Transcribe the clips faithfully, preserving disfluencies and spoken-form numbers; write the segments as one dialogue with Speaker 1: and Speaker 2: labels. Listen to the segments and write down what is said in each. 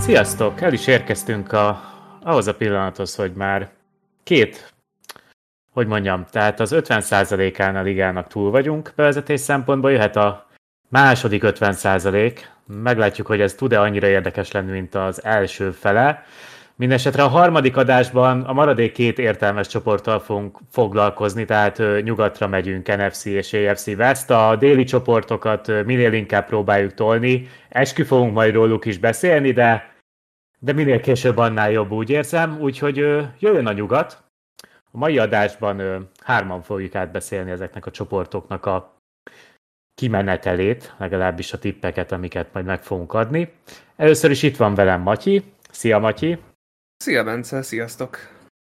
Speaker 1: Sziasztok! El is érkeztünk a, ahhoz a pillanathoz, hogy már két, hogy mondjam, tehát az ötven százalékán a ligának túl vagyunk bevezetés szempontból, jöhet a második ötven százalék, meglátjuk, hogy ez tud-e annyira érdekes lenni, mint az első fele. Mindenesetre a harmadik adásban a maradék két értelmes csoporttal fogunk foglalkozni, tehát ö, nyugatra megyünk, en ef cé és á ef cé West. A déli csoportokat ö, minél inkább próbáljuk tolni, eskü fogunk majd róluk is beszélni, de de minél később annál jobb, úgy érzem, úgyhogy ö, jöjjön a nyugat. A mai adásban ö, hárman fogjuk átbeszélni ezeknek a csoportoknak a kimenetelét, legalábbis a tippeket, amiket majd meg fogunk adni. Először is itt van velem Matyi. Szia, Matyi!
Speaker 2: Szia, Bence, sziasztok!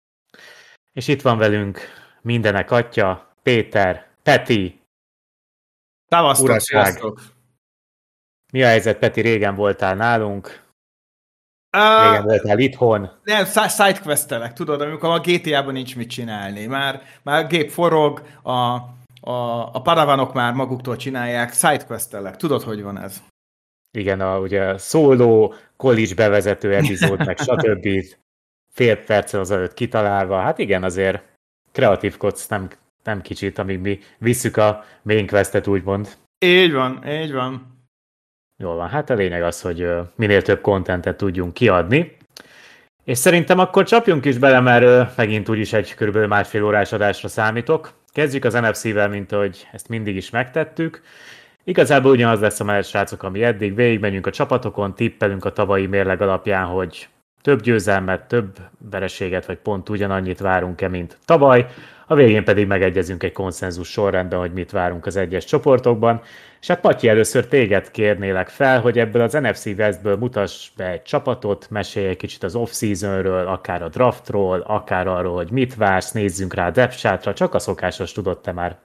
Speaker 1: És itt van velünk mindenek atya, Péter, Peti.
Speaker 3: Szevasztok, sziasztok!
Speaker 1: Mi a helyzet, Peti? Régen voltál nálunk.
Speaker 3: Uh,
Speaker 1: Régen voltál itthon.
Speaker 3: Nem, sidequestelek, tudod, amikor a gé té á-ban nincs mit csinálni. Már, már a gép forog, a, a, a paravanok már maguktól csinálják, sidequestelek. Tudod, hogy van ez?
Speaker 1: Igen, a ugye szóló, college bevezető epizód, meg stb. Fél perccel azelőtt kitalálva. Hát igen, azért kreatívkodsz nem, nem kicsit, amíg mi visszük a main questet, úgymond.
Speaker 3: Így van, így van.
Speaker 1: Jól van, hát a lényeg az, hogy minél több kontentet tudjunk kiadni. És szerintem akkor csapjunk is bele, mert megint úgyis egy körülbelül másfél órás adásra számítok. Kezdjük az en ef cé-vel, mint ahogy ezt mindig is megtettük. Igazából ugyanaz lesz a menet, srácok, ami eddig. Végigmegyünk a csapatokon, tippelünk a tavalyi mérleg alapján, hogy több győzelmet, több vereséget, vagy pont ugyanannyit várunk-e, mint tavaly. A végén pedig megegyezünk egy konszenzus sorrendben, hogy mit várunk az egyes csoportokban. És hát Matyi, először téged kérnélek fel, hogy ebből az en ef cé Westből mutass be egy csapatot, mesélj egy kicsit az off-seasonről, akár a draftról, akár arról, hogy mit vársz, nézzünk rá a depth chartra, csak a szokásos tudod te már.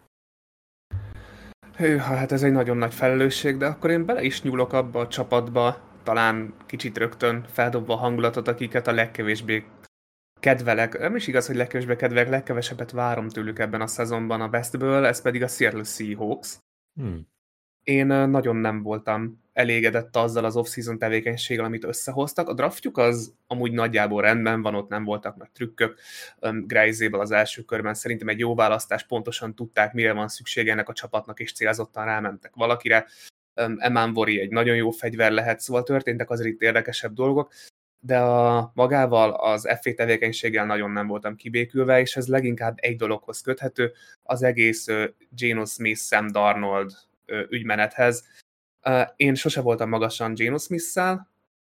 Speaker 2: Hűha, hát ez egy nagyon nagy felelősség, de akkor én bele is nyúlok abba a csapatba, talán kicsit rögtön feldobva a hangulatot, akiket a legkevésbé kedvelek. Nem is igaz, hogy legkevésbé kedvelek, legkevesebbet várom tőlük ebben a szezonban a Westből, ez pedig a Seattle Seahawks. Hmm. Én nagyon nem voltam elégedett azzal az off-season tevékenységgel, amit összehoztak. A draftjuk az amúgy nagyjából rendben van, ott nem voltak nagy trükkök. Greizéből az első körben szerintem egy jó választás, pontosan tudták, mire van szüksége ennek a csapatnak, és célzottan rámentek valakire. Emanvori egy nagyon jó fegyver lehet, szóval történtek azért itt érdekesebb dolgok, de a magával az ef á tevékenységgel nagyon nem voltam kibékülve, és ez leginkább egy dologhoz köthető, az egész Geno Smith, Sam Darnold ügymenethez. Én sose voltam magasan Geno Smith-szel,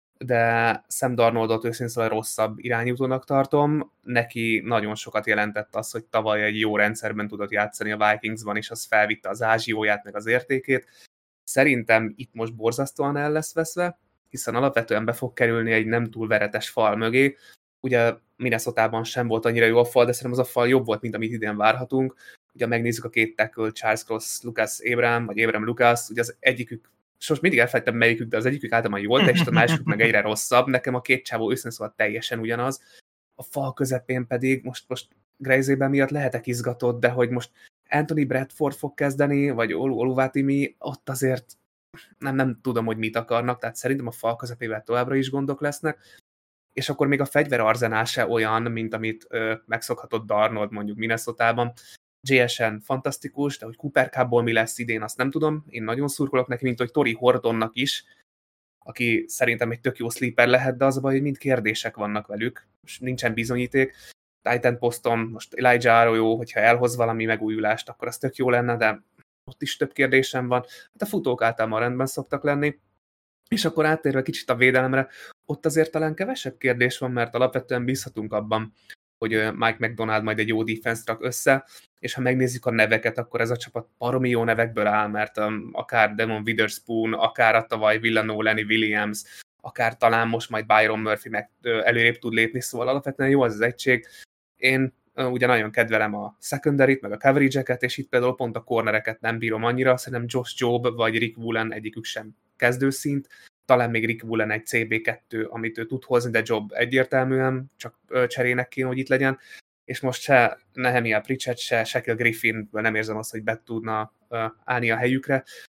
Speaker 2: de Sam Darnoldot őszintén szóval rosszabb irányútónak tartom. Neki nagyon sokat jelentett az, hogy tavaly egy jó rendszerben tudott játszani a Vikingsban, és az felvitte az ázsióját, meg az értékét. Szerintem itt most borzasztóan el lesz veszve, hiszen alapvetően be fog kerülni egy nem túl veretes fal mögé. Ugye Minnesotában sem volt annyira jó a fal, de szerintem az a fal jobb volt, mint amit idén várhatunk. Ugye megnézzük a két tackle, Charles Cross, Lucas Abraham, vagy Abraham Lucas, ugye az egyikük, most mindig elfelejtem melyikük, de az egyikük általában jól teljesít, a másikük meg egyre rosszabb. Nekem a két csávó őszintén szóval teljesen ugyanaz. A fal közepén pedig most, most Greizében miatt lehetek izgatott, de hogy most Anthony Bradford fog kezdeni, vagy Olu Oluwatimi, ott azért nem, nem tudom, hogy mit akarnak, tehát szerintem a fal közepével továbbra is gondok lesznek, és akkor még a fegyverarzenál se olyan, mint amit ö, megszokhatott Darnold mondjuk Minnesotában. gé es en fantasztikus, de hogy Cooper Cupból mi lesz idén, azt nem tudom. Én nagyon szurkolok neki, mint hogy Tori Hortonnak is, aki szerintem egy tök jó sleeper lehet, de az a baj, hogy mind kérdések vannak velük, és nincsen bizonyíték. Titan poszton most Elijah Arroyo, hogyha elhoz valami megújulást, akkor az tök jó lenne, de ott is több kérdésem van. Hát a futók általában rendben szoktak lenni. És akkor áttérve kicsit a védelemre, ott azért talán kevesebb kérdés van, mert alapvetően bízhatunk abban, hogy Mike McDonald majd egy jó defense rak össze, és ha megnézzük a neveket, akkor ez a csapat baromi jó nevekből áll, mert um, akár Devon Witherspoon, akár a tavaly Villano, Lenny Williams, akár talán most majd Byron Murphy meg előrébb tud lépni, szóval alapvetően jó az az egység. Én uh, ugye nagyon kedvelem a secondary-t, meg a coverage-eket, és itt például pont a cornereket nem bírom annyira, szerintem Josh Jobe vagy Rick Woolen egyikük sem kezdőszint, talán még Rick Woolen egy cé bé kettő, amit ő tud hozni, de Job egyértelműen csak cserének kéne, hogy itt legyen, és most se Nehemiah Pritchett, se Shaquille Griffinből nem érzem azt, hogy be tudna állni a helyükre,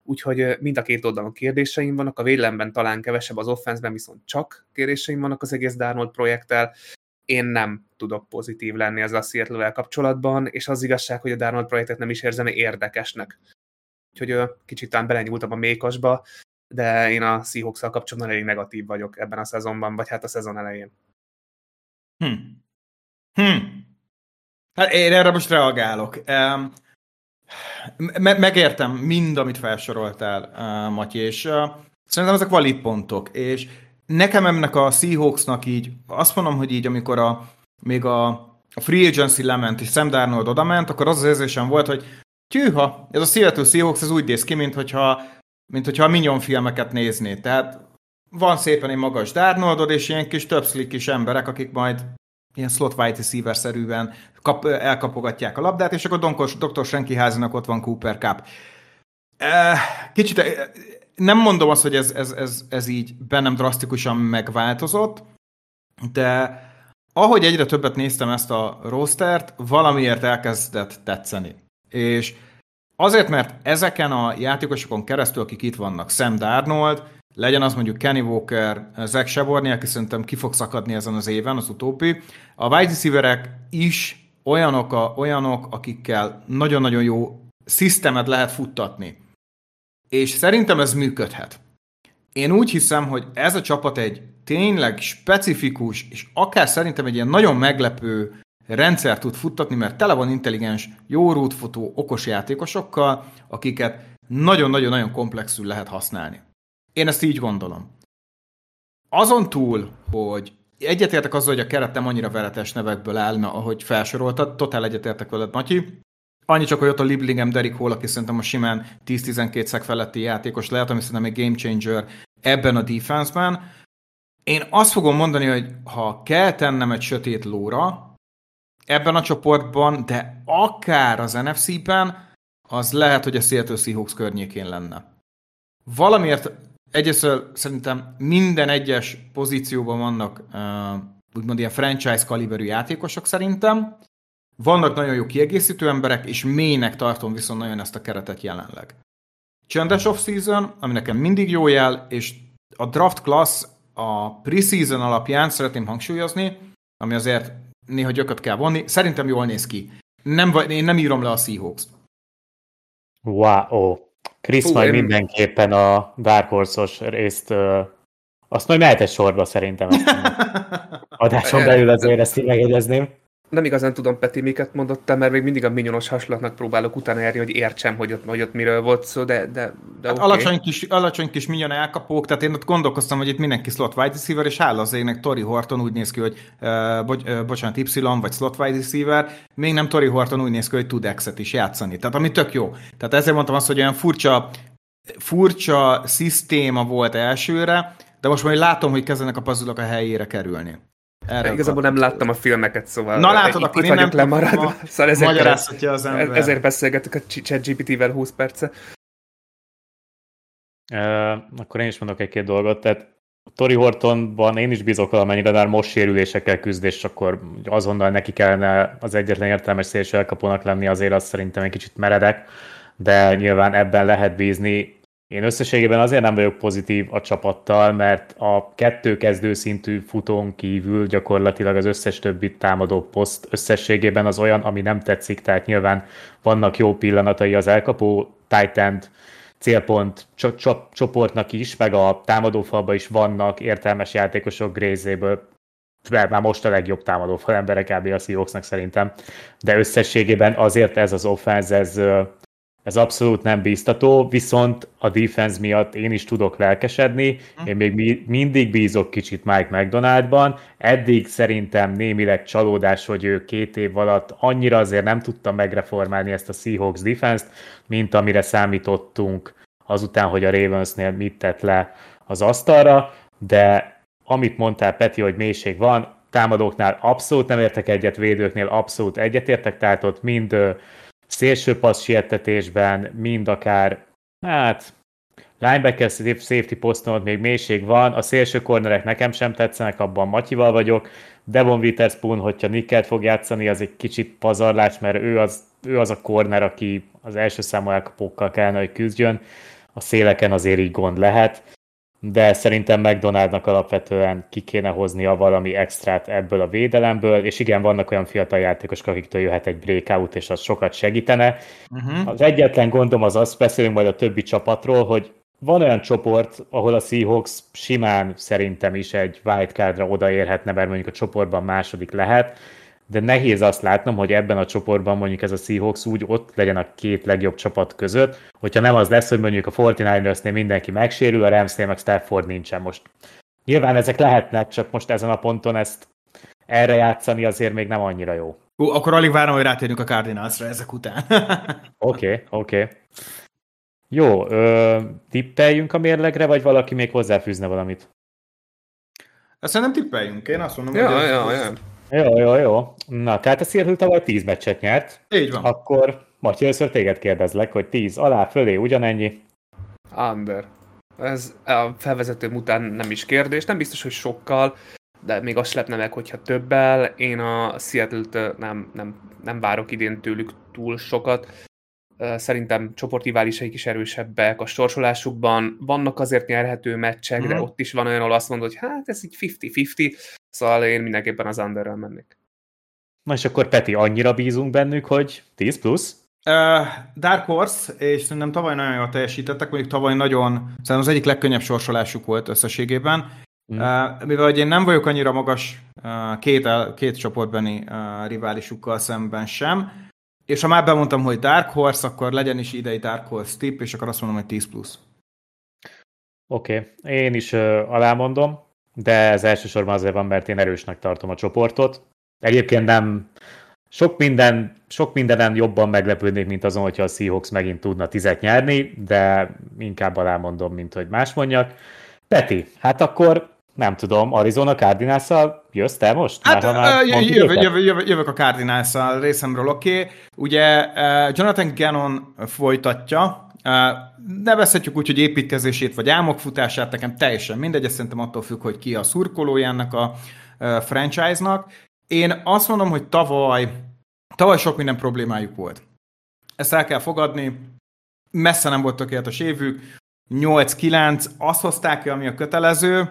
Speaker 2: Úgyhogy mind a két oldalon kérdéseim vannak, a védelemben talán kevesebb, az offenszben viszont csak kérdéseim vannak az egész Darnold projekttel. Én nem tudok pozitív lenni ezzel a Seattle-vel kapcsolatban, és az igazság, hogy a Darnold projektet nem is érzem érdekesnek. Úgyhogy kicsit talán belenyúltam a mékosba, de én a Seahawks-szal kapcsolatban elég negatív vagyok ebben a szezonban, vagy hát a szezon elején.
Speaker 3: Hm. Hm. Hát én erre most reagálok. Um, me- megértem mind, amit felsoroltál, uh, Matyi, és uh, szerintem ezek valid pontok, és nekem ennek a Seahawksnak így, azt mondom, hogy így, amikor a, még a, a Free Agency lement, és Sam Darnold odament, akkor az az érzésem volt, hogy tűha, ez a Seattle Seahawks, ez úgy néz ki, mint hogyha, mint hogyha a Minion filmeket nézné. Tehát van szépen egy magas Darnoldod, és ilyen kis többszlik kis emberek, akik majd ilyen slot wide receiver-szerűen kap, elkapogatják a labdát, és akkor doktor Senki házinak ott van Cooper Cup. Kicsit nem mondom azt, hogy ez, ez, ez, ez így bennem drasztikusan megváltozott, de ahogy egyre többet néztem ezt a rostert, valamiért elkezdett tetszeni. És azért, mert ezeken a játékosokon keresztül, akik itt vannak, Sam Darnold, legyen az mondjuk Kenny Walker, Zach Charbonnet, aki szerintem ki fog szakadni ezen az éven, az utóbbi. A wide receiverek is olyanok, a, olyanok, akikkel nagyon-nagyon jó szisztemet lehet futtatni. És szerintem ez működhet. Én úgy hiszem, hogy ez a csapat egy tényleg specifikus, és akár szerintem egy ilyen nagyon meglepő rendszer tud futtatni, mert tele van intelligens, jó rútfutó, okos játékosokkal, akiket nagyon-nagyon-nagyon komplexül lehet használni. Én ezt így gondolom. Azon túl, hogy egyetértek azzal, hogy a keret nem annyira veretes nevekből áll, ahogy felsoroltad, totál egyetértek veled, Matyi. Annyi csak, hogy ott a Liblingem Derrick Hall, aki szerintem a simán tíz-tizenkét szek feletti játékos lehet, ami szerintem egy game changer ebben a defense-ben. Én azt fogom mondani, hogy ha kell tennem egy sötét lóra ebben a csoportban, de akár az en ef cé-ben, az lehet, hogy a Seattle Seahawks környékén lenne. Valamiért egyrészt szerintem minden egyes pozícióban vannak uh, úgymond ilyen franchise kaliberű játékosok szerintem. Vannak nagyon jó kiegészítő emberek, és mélynek tartom viszont nagyon ezt a keretet jelenleg. Csendes off-season, ami nekem mindig jó jel, és a draft class a preseason alapján szeretném hangsúlyozni, ami azért néha gyököt kell vonni, szerintem jól néz ki. Nem, én nem írom le a Seahawks-t.
Speaker 1: Wow! Krisz Hú, majd én... mindenképpen a Dark Horse-os részt, uh, azt majd mehet egy sorba szerintem. Adáson belül azért ezt így megjegyezném.
Speaker 2: Nem igazán tudom, Peti, miket mondott te, mert még mindig a minyonos hasonlatnak próbálok utána járni, hogy értsem, hogy ott, hogy ott miről volt szó, de, de, de
Speaker 3: hát
Speaker 2: okay.
Speaker 3: alacsony, kis, alacsony kis minyon elkapók, tehát én ott gondolkoztam, hogy itt mindenki slot wide receiver, és hála az égnek Tory Horton úgy néz ki, hogy uh, bocs, uh, bocsánat, Y vagy slot wide receiver, még nem Tory Horton úgy néz ki, hogy tud X-et is játszani. Tehát ami tök jó. Tehát ezért mondtam azt, hogy olyan furcsa, furcsa szisztéma volt elsőre, de most majd látom, hogy kezdenek a puzzle-ok a helyére kerülni.
Speaker 2: Erre igazából nem láttam a filmeket, szóval
Speaker 3: na látod, akkor én nem
Speaker 2: lemaradva. Szóval
Speaker 3: magyarázhatja az ember.
Speaker 2: Ezért beszélgetünk a ChatGPT-vel húsz perce.
Speaker 1: Uh, akkor én is mondok egy-két dolgot. Tehát Tory Hortonban én is bízok valamennyire, de most sérülésekkel küzd, és akkor azonnal neki kellene az egyetlen értelmes szélső elkapónak lenni, azért azt szerintem egy kicsit meredek, de nyilván ebben lehet bízni. Én összességében azért nem vagyok pozitív a csapattal, mert a kettő kezdő szintű futón kívül gyakorlatilag az összes többi támadó poszt összességében az olyan, ami nem tetszik, tehát nyilván vannak jó pillanatai az elkapó tight end célpont csoportnak is, meg a támadófalban is vannak értelmes játékosok Grézéből, már most a legjobb támadófal emberek kb. A Seahawksnak szerintem, de összességében azért ez az offense, ez Ez abszolút nem bíztató, viszont a defense miatt én is tudok lelkesedni, én még mindig bízok kicsit Mike McDonaldban, eddig szerintem némileg csalódás, hogy ő két év alatt annyira azért nem tudta megreformálni ezt a Seahawks defense-t, mint amire számítottunk azután, hogy a Ravensnél mit tett le az asztalra, de amit mondtál, Peti, hogy mélység van, támadóknál abszolút nem értek egyet, védőknél abszolút egyetértek, tehát ott mind szélső passz siettetésben, mind akár, hát, linebacker safety poszton még mélység van, a szélső cornerek nekem sem tetszenek, abban Matyival vagyok, Devon Witherspoon, hogyha nickelt fog játszani, az egy kicsit pazarlás, mert ő az, ő az a corner, aki az első számú elkapókkal kellene, hogy küzdjön. a széleken azért így gond lehet, de szerintem McDonaldnak alapvetően ki kéne hoznia valami extrát ebből a védelemből, és igen, vannak olyan fiatal játékosok, akiktől jöhet egy breakout, és az sokat segítene. Uh-huh. Az egyetlen gondom az az, beszélünk majd a többi csapatról, hogy van olyan csoport, ahol a Seahawks simán szerintem is egy wildcardra odaérhetne, mert mondjuk a csoportban második lehet, de nehéz azt látnom, hogy ebben a csoportban mondjuk ez a Seahawks úgy ott legyen a két legjobb csapat között, hogyha nem az lesz, hogy mondjuk a negyvenkilenceresnél mindenki megsérül, a Ramsnél meg Stafford nincsen most. Nyilván ezek lehetnek, csak most ezen a ponton ezt erre játszani azért még nem annyira jó.
Speaker 3: Ú, akkor alig várom, hogy rátérjünk a Cardinalsra ezek után.
Speaker 1: Oké, oké. Okay, okay. Jó, ö, tippeljünk a mérlegre, vagy valaki még hozzáfűzne valamit?
Speaker 3: Azt szerintem tippeljünk, én azt mondom,
Speaker 2: ja,
Speaker 3: hogy...
Speaker 2: Ja, ja.
Speaker 1: Jó, jó, jó. Na, tehát a Seattle tavaly tíz meccset nyert.
Speaker 3: Így van.
Speaker 1: Akkor, Matyi, először téged kérdezlek, hogy tíz alá, fölé ugyanennyi?
Speaker 2: Under. Ez a felvezetőm után nem is kérdés, nem biztos, hogy sokkal, de még azt lepne meg, hogyha többel. Én a Seattle-t nem, nem, nem várok idén tőlük túl sokat. Szerintem csoportriválisaik is erősebbek a sorsolásukban. Vannak azért nyerhető meccsek, mm. de ott is van olyan, ahol azt mondod, hogy hát ez így fifty-fifty, szóval én mindenképpen az underrel mennék.
Speaker 1: Na és akkor Peti, annyira bízunk bennük, hogy tíz plusz?
Speaker 3: Uh, Dark Horse, és szerintem tavaly nagyon jól teljesítettek, mondjuk tavaly nagyon, szerintem az egyik legkönnyebb sorsolásuk volt összességében. Mm. Uh, mivel hogy én nem vagyok annyira magas uh, két, két csoportbeni uh, riválisukkal szemben sem, és ha már bemondtam, hogy Dark Horse, akkor legyen is idei Dark Horse tipp, és akkor azt mondom, hogy tíz plusz.
Speaker 1: Oké, okay. Én is uh, alámondom, de ez elsősorban azért van, mert én erősnek tartom a csoportot. Egyébként nem sok, minden, sok mindenen jobban meglepődnék, mint azon, hogyha a Seahawks megint tudna tizet nyerni, de inkább alámondom, mint hogy más mondjak. Peti, hát akkor nem tudom, Arizona Cardinals-szal jössz te most?
Speaker 3: Hát uh, jövök, jövök, jövök, jövök a Cardinals-szal részemről, oké. Okay. Ugye uh, Jonathan Gannon folytatja, uh, nevezhetjük úgy, hogy építkezését vagy álmokfutását, nekem teljesen mindegy, ez szerintem attól függ, hogy ki a szurkolója ennek a uh, franchise-nak. Én azt mondom, hogy tavaly, tavaly sok minden problémájuk volt. Ezt el kell fogadni, messze nem volt tökéletes évük, nyolc kilenc, azt hozták ki, ami a kötelező,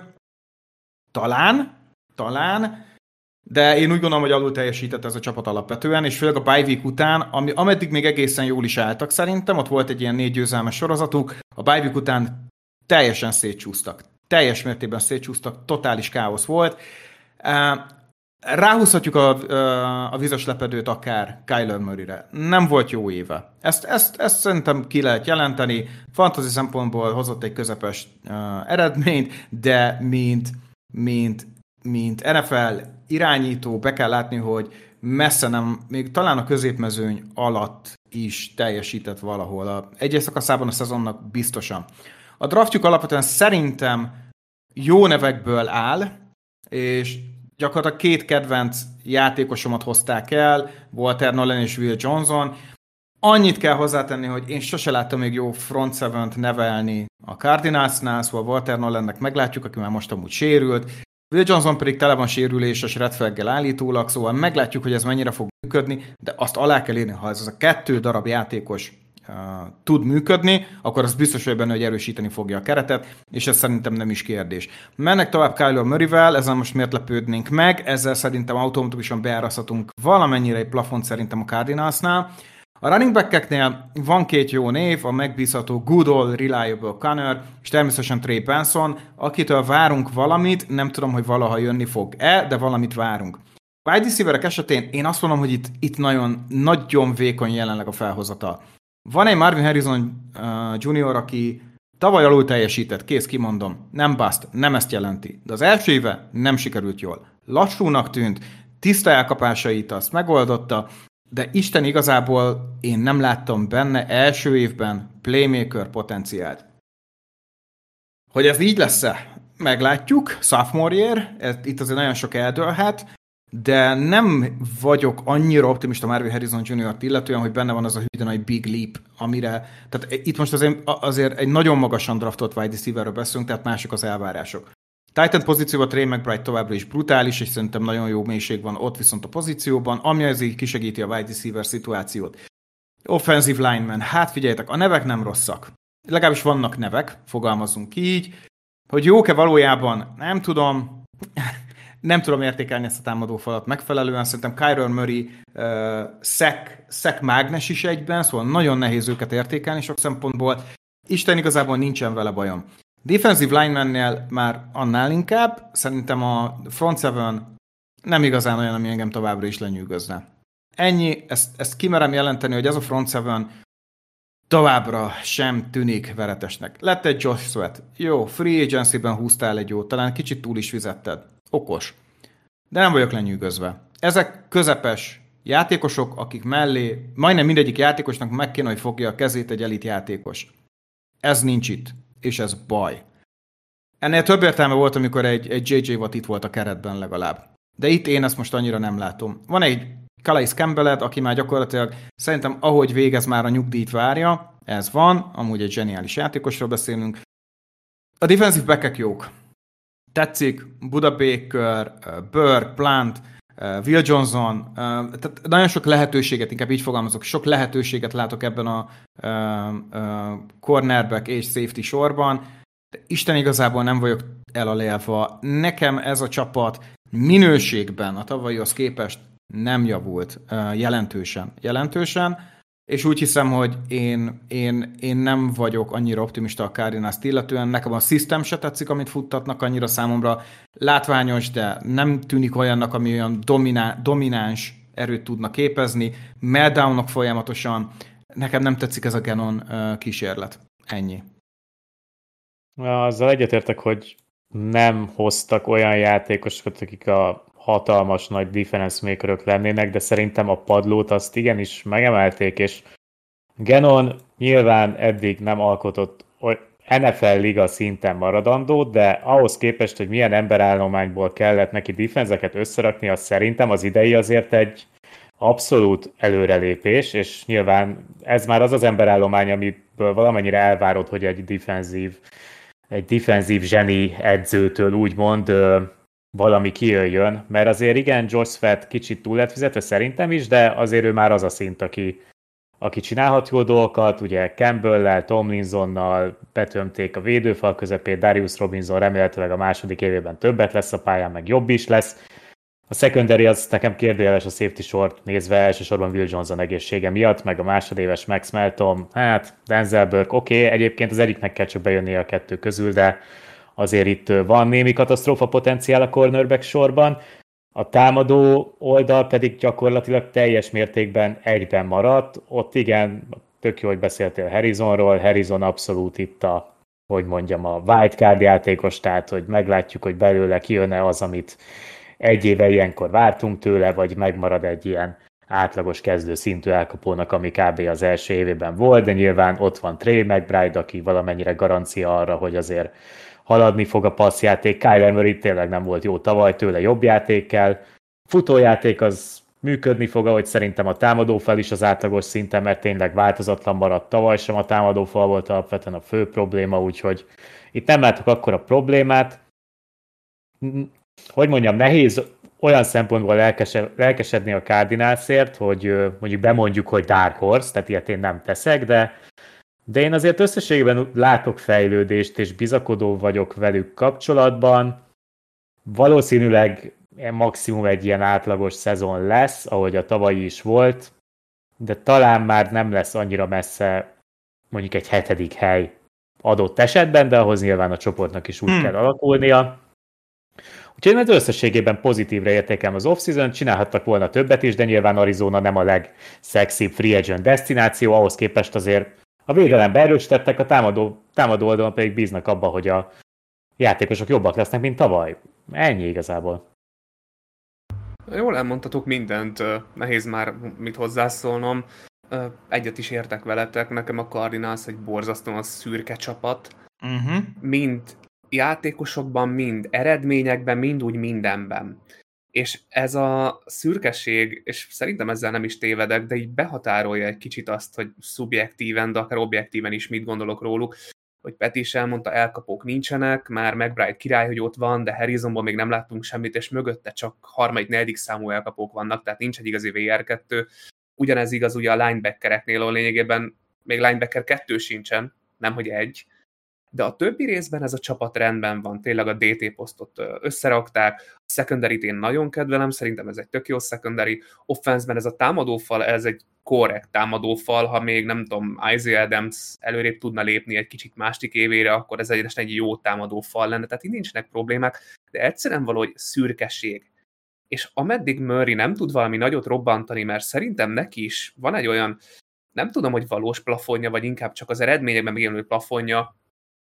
Speaker 3: talán, talán, de én úgy gondolom, hogy alul teljesített ez a csapat alapvetően, és főleg a bye week után, ami, ameddig még egészen jól is álltak szerintem, ott volt egy ilyen négy győzelmes sorozatuk, a bye week után teljesen szétcsúsztak. Teljes mértékben szétcsúsztak, totális káosz volt. Ráhúzhatjuk a, a vizes lepedőt akár Kyler Murrayre. Nem volt jó éve. Ezt, ezt, ezt szerintem ki lehet jelenteni. Fantasy szempontból hozott egy közepes uh, eredményt, de mint, mint, mint en ef el irányító be kell látni, hogy messze nem, még talán a középmezőny alatt is teljesített valahol. A egyes szakaszában a szezonnak biztosan. A draftjuk alapvetően szerintem jó nevekből áll, és gyakorlatilag két kedvenc játékosomat hozták el, Walter Nolan és Will Johnson. Annyit kell hozzátenni, hogy én sose láttam még jó front seven-t nevelni a Cardinalsnál, szóval Walter Nolannek meglátjuk, aki már most amúgy sérült. Will Johnson pedig tele van sérüléses red flaggel állítólag, szóval meglátjuk, hogy ez mennyire fog működni, de azt alá kell írni, ha ez a kettő darab játékos uh, tud működni, akkor az biztos, hogy benne, hogy erősíteni fogja a keretet, és ez szerintem nem is kérdés. Mennek tovább Kyler Murrayvel, ezzel most miért lepődnénk meg, ezzel szerintem automatikusan beáraszhatunk valamennyire egy plafont szerintem a Cardinalsnál. A running back-eknél van két jó név, a megbízható Good Old Reliable Connor, és természetesen Trey Benson, akitől várunk valamit, nem tudom, hogy valaha jönni fog-e, de valamit várunk. Wide receiverek esetén én azt mondom, hogy itt, itt nagyon, nagyon vékony jelenleg a felhozata. Van egy Marvin Harrison uh, junior, aki tavaly alul teljesített, kész, kimondom, nem bust, nem ezt jelenti, de az első éve nem sikerült jól. Lassúnak tűnt, tiszta elkapásait azt megoldotta, de Isten igazából én nem láttam benne első évben playmaker potenciált. Hogy ez így lesz-e? Meglátjuk, sophomore year, ez, itt azért nagyon sok eldőlhet, de nem vagyok annyira optimista Marvin Harrison junior-t illetően, hogy benne van az a hűden egy big leap, amire, tehát itt most azért, azért egy nagyon magasan draftolt wide receiverről beszélünk, tehát mások az elvárások. Titan pozícióban Trey McBride továbbra is brutális, és szerintem nagyon jó mélység van ott viszont a pozícióban, ami azért kisegíti a wide receiver szituációt. Offensive lineman, hát figyeljetek, a nevek nem rosszak. legalábbis vannak nevek, fogalmazunk így, hogy jók-e valójában, nem tudom, nem tudom értékelni ezt a támadófalat megfelelően, szerintem Kyler Murray uh, szek, szek mágnes is egyben, szóval nagyon nehéz őket értékelni sok szempontból. Isten igazából nincsen vele bajom. Defensive lineman-nél már annál inkább, szerintem a front seven nem igazán olyan, ami engem továbbra is lenyűgözne. Ennyi, ezt, ezt kimerem jelenteni, hogy ez a front seven továbbra sem tűnik veretesnek. Lett egy Josh Sweat. Jó, free agency-ben húztál egy jót, talán kicsit túl is fizetted. Okos. De nem vagyok lenyűgözve. Ezek közepes játékosok, akik mellé, majdnem mindegyik játékosnak meg kéne, hogy fogja a kezét egy elit játékos. Ez nincs itt, és ez baj. Ennél több értelme volt, amikor egy, egy jé jé Watt itt volt a keretben legalább. De itt én ezt most annyira nem látom. Van egy Calais Campbell, aki már gyakorlatilag szerintem ahogy végez már a nyugdíjt várja, ez van, amúgy egy zseniális játékosról beszélünk. A defensive backek jók. Tetszik, Buda Baker, Burke, Plant, Will Johnson, tehát nagyon sok lehetőséget, inkább így fogalmazok, sok lehetőséget látok ebben a cornerback és safety sorban, de Isten igazából nem vagyok elalélva. Nekem ez a csapat minőségben a tavalyihoz képest nem javult jelentősen. Jelentősen, és úgy hiszem, hogy én, én, én nem vagyok annyira optimista a Cardinals-t illetően. Nekem a system se tetszik, amit futtatnak, annyira számomra látványos, de nem tűnik olyannak, ami olyan dominá, domináns erőt tudna képezni. Meltdownok folyamatosan. Nekem nem tetszik ez a Gannon kísérlet. Ennyi.
Speaker 1: Azzal egyetértek, hogy nem hoztak olyan játékosokat, akik a hatalmas nagy defense makerök lennének, de szerintem a padlót azt igenis megemelték, és Gannon nyilván eddig nem alkotott en ef el liga szinten maradandót, de ahhoz képest, hogy milyen emberállományból kellett neki defenzeket összerakni, az szerintem az idei azért egy abszolút előrelépés, és nyilván ez már az az emberállomány, amiből valamennyire elvárod, hogy egy defenzív, egy defenzív zseni edzőtől úgymond valami kijöjjön, mert azért igen, Josh Sweat kicsit túl lett fizetve szerintem is, de azért ő már az a szint, aki, aki csinálhat jó dolgokat, ugye Campbell-lel, Tomlinsonnal betömték a védőfal közepét, Darius Robinson remélhetőleg a második évében többet lesz a pályán, meg jobb is lesz. A secondary az nekem kérdőjeles a safety sort nézve, elsősorban Will Johnson egészsége miatt, meg a másodéves Max Melton, hát Denzel Burke, oké, okay, egyébként az egyiknek kell csak bejönnie a kettő közül, de azért itt van némi katasztrófa potenciál a cornerback sorban, a támadó oldal pedig gyakorlatilag teljes mértékben egyben maradt. Ott igen, tök jó, hogy beszéltél Harrisonról, Harrison abszolút itt a, hogy mondjam, a wildcard játékos, tehát hogy meglátjuk, hogy belőle kijön-e az, amit egy éve ilyenkor vártunk tőle, vagy megmarad egy ilyen átlagos kezdő szintű elkapónak, ami kb. Az első évében volt, de nyilván ott van Trey McBride, aki valamennyire garancia arra, hogy azért haladni fog a passzjáték. Kyler Murray tényleg nem volt jó tavaly, tőle jobb játék kell. Futójáték az működni fog, ahogy szerintem a támadófal is az átlagos szinten, mert tényleg változatlan maradt tavaly sem, a támadófal volt alapvetően a fő probléma, úgyhogy itt nem látok akkora problémát. Hogy mondjam, nehéz olyan szempontból lelkese, lelkesedni a Cardinalsért, hogy mondjuk bemondjuk, hogy Dark Horse, tehát ilyet én nem teszek, de De én azért összességében látok fejlődést, és bizakodó vagyok velük kapcsolatban. Valószínűleg maximum egy ilyen átlagos szezon lesz, ahogy a tavalyi is volt, de talán már nem lesz annyira messze mondjuk egy hetedik hely adott esetben, de ahhoz nyilván a csoportnak is úgy hmm. kell alakulnia. Úgyhogy én összességében pozitívre értékelem az off-season, csinálhattak volna többet is, de nyilván Arizona nem a legszexibb free agent destináció, ahhoz képest azért a védelembe erősítettek, a támadó, támadó oldalon pedig bíznak abba, hogy a játékosok jobbak lesznek, mint tavaly. Ennyi igazából.
Speaker 2: Jól elmondtatok mindent, nehéz már mit hozzászólnom. Egyet is értek veletek, nekem a Cardinals egy borzasztóan szürke csapat. Uh-huh. Mind játékosokban, mind eredményekben, mind úgy mindenben. És ez a szürkeség, és szerintem ezzel nem is tévedek, de így behatárolja egy kicsit azt, hogy szubjektíven, de akár objektíven is mit gondolok róluk, hogy Peti is elmondta, elkapók nincsenek, már McBride király, hogy ott van, de Harrisonból még nem láttunk semmit, és mögötte csak harmadik, negyedik számú elkapók vannak, tehát nincs egy igazi vé er kettő. Ugyanez igaz ugye a linebackereknél, ahol lényegében még linebacker kettő sincsen, nem hogy egy. De a többi részben ez a csapat rendben van, tényleg a dé té posztot összerakták, a secondaryt én nagyon kedvelem, szerintem ez egy tök jó secondary, offense-ben ez a támadófal, ez egy korrekt támadófal, ha még nem tudom, Isaiah Adams előrébb tudna lépni egy kicsit másik évére, akkor ez egyenesen egy jó támadófal lenne, tehát így nincsenek problémák, de egyszerűen valahogy szürkeség. És ameddig Murray nem tud valami nagyot robbantani, mert szerintem neki is van egy olyan, nem tudom, hogy valós plafonja, vagy inkább csak az eredményekben megjelenő plafonja,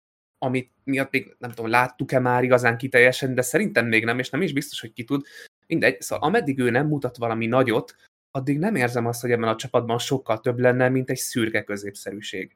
Speaker 2: amit miatt még nem tudom, láttuk-e már igazán ki teljesen, de szerintem még nem, és nem is biztos, hogy ki tud. Mindegy, szóval ameddig ő nem mutat valami nagyot, addig nem érzem azt, hogy ebben a csapatban sokkal több lenne, mint egy szürke középszerűség.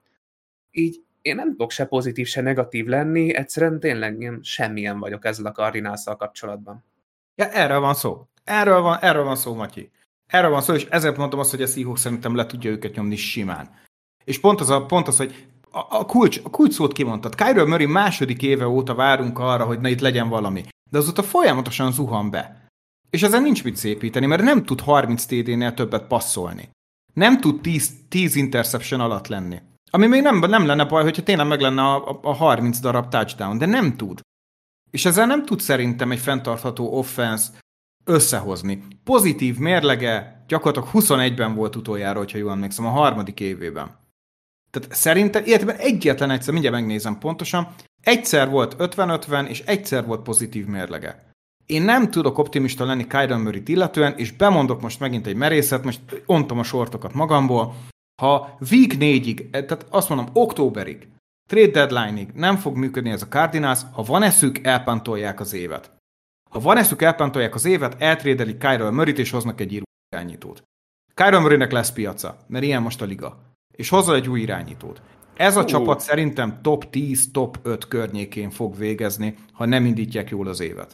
Speaker 2: Így én nem tudok se pozitív, se negatív lenni, egyszerűen tényleg ilyen semmilyen vagyok ezzel a Cardinals-szal kapcsolatban.
Speaker 3: Ja, erről van szó. Erről van, erről van szó, Matyi. Erről van szó, és ezért mondom azt, hogy a Seahawks szerintem le tudja őket nyomni simán. És pont az, a, pont az hogy a, a, kulcs, a kulcs szót kimondtad. Kyler Murray második éve óta várunk arra, hogy na itt legyen valami. De azóta folyamatosan zuhan be. És ezen nincs mit szépíteni, mert nem tud harminc té dé-nél többet passzolni. Nem tud tíz interception alatt lenni. Ami még nem, nem lenne baj, hogyha tényleg meg lenne a, a, a harminc darab touchdown, de nem tud. És ezzel nem tud szerintem egy fenntartható offense összehozni. Pozitív mérlege gyakorlatilag huszonegyben volt utoljára, hogyha jól emlékszem, a harmadik évében. Tehát szerintem, illetve egyetlen egyszer, mindjárt megnézem pontosan, egyszer volt ötven-ötven, és egyszer volt pozitív mérlege. Én nem tudok optimista lenni Kyler Murrayt illetően, és bemondok most megint egy merészet, most ontom a sortokat magamból, ha week négyig, tehát azt mondom, októberig, trade deadline-ig nem fog működni ez a Cardinals, ha van eszük, elpántolják az évet. Ha van eszük, elpántolják az évet, eltrédelik Kyler Murrayt, és hoznak egy író irányítót. Kyler Murraynek lesz piaca, mert ilyen most a liga. És hozzá egy új irányítót. Ez a uh. csapat szerintem top tíz, top öt környékén fog végezni, ha nem indítják jól az évet.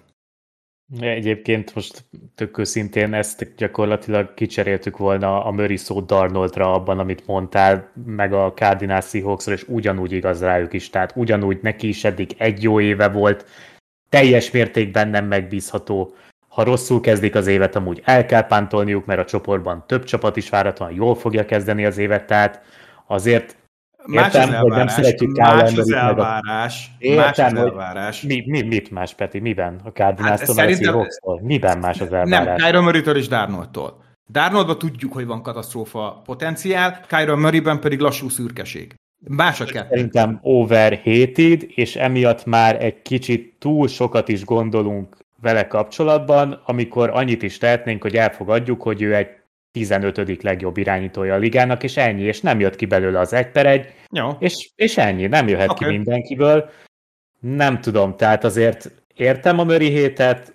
Speaker 1: Egyébként most tök őszintén ezt gyakorlatilag kicseréltük volna a Murray szót Darnoldra abban, amit mondtál, meg a Cardinals Seahawksra, és ugyanúgy igaz rájuk is. Tehát ugyanúgy neki is eddig egy jó éve volt, teljes mértékben nem megbízható. Ha rosszul kezdik az évet, amúgy el kell pántolniuk, mert a csoportban több csapat is váratlan jól fogja kezdeni az évet, tehát azért
Speaker 3: más
Speaker 1: értem,
Speaker 3: az
Speaker 1: hogy nem szeretjük
Speaker 3: más az elvárás. Más az elvárás.
Speaker 1: Mi, mi, mit más, Peti? Miben? A Cardinals-tól,
Speaker 3: hát,
Speaker 1: meg a Seahawks-tól? Miben más az elvárás?
Speaker 3: Nem, Kyler Murraytől és Darnoldtól. Darnoldban tudjuk, hogy van katasztrófa potenciál, Kyler Murrayben pedig lassú szürkeség. Más a kettő.
Speaker 1: Szerintem overhated, és emiatt már egy kicsit túl sokat is gondolunk vele kapcsolatban, amikor annyit is tehetnénk, hogy elfogadjuk, hogy ő egy tizenötödik legjobb irányítója a ligának, és ennyi, és nem jött ki belőle az egy per egy, és, és ennyi, nem jöhet okay. ki mindenkiből. Nem tudom, tehát azért értem a Murray hétet,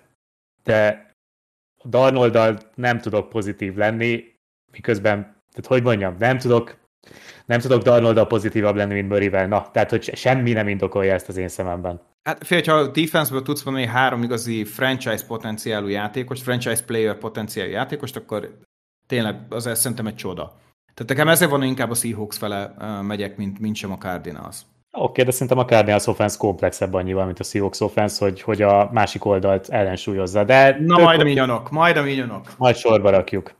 Speaker 1: de a Darnolddal nem tudok pozitív lenni, miközben, tehát hogy mondjam, nem tudok, nem tudok Darnolddal pozitívabb lenni, mint Murrayvel. Na, tehát hogy semmi nem indokolja ezt az én szememben.
Speaker 3: Hát fél, ha a defense-ből tudsz mondani három igazi franchise potenciálú játékos, franchise player potenciálú játékost, akkor tényleg az szerintem egy csoda. Tehát nekem ezért van, inkább a Seahawks fele uh, megyek, mint, mint sem a Cardinals.
Speaker 1: Oké, okay, de szerintem a Cardinals offense komplexebb annyival, mint a Seahawks offense, hogy, hogy a másik oldalt ellensúlyozza. De
Speaker 3: Na majd a minyonok, majd a minyonok.
Speaker 1: Majd sorba rakjuk.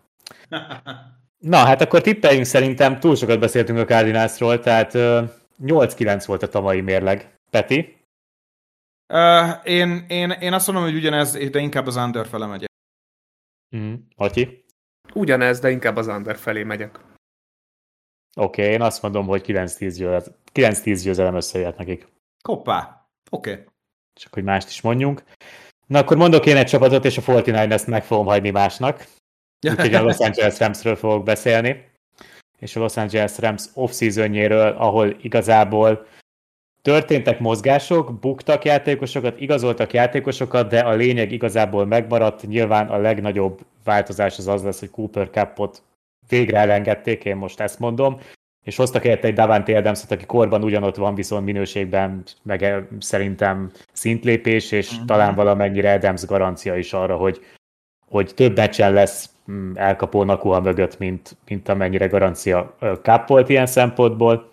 Speaker 1: Na, hát akkor tippeljünk, szerintem túl sokat beszéltünk a Cardinalsról, tehát uh, nyolc kilenc volt a tavalyi mérleg. Peti?
Speaker 3: Uh, én, én, én azt mondom, hogy ugyanez, de inkább az under fele megyek.
Speaker 1: Mm, Matyi?
Speaker 2: Ugyanez, de inkább az under felé megyek.
Speaker 1: Oké, okay, én azt mondom, hogy kilenc tíz győzelem összejöhet nekik.
Speaker 3: Hoppá, oké. Okay.
Speaker 1: Csak hogy mást is mondjunk. Na akkor mondok én egy csapatot, és a negyvenkilenc-est meg fogom hagyni másnak. Úgyhogy a Los Angeles Ramsről fogok beszélni. És a Los Angeles Rams off-seasonjéről, ahol igazából történtek mozgások, buktak játékosokat, igazoltak játékosokat, de a lényeg igazából megmaradt. Nyilván a legnagyobb változás az az lesz, hogy Cooper Kuppot végre elengedték, én most ezt mondom, és hoztak érte egy Davante Adamsot, aki korban ugyanott van, viszont minőségben meg szerintem szintlépés, és mm-hmm. talán valamennyire Adams garancia is arra, hogy, hogy több meccsen lesz elkapó Nakua mögött, mint, mint amennyire garancia Kupp volt ilyen szempontból.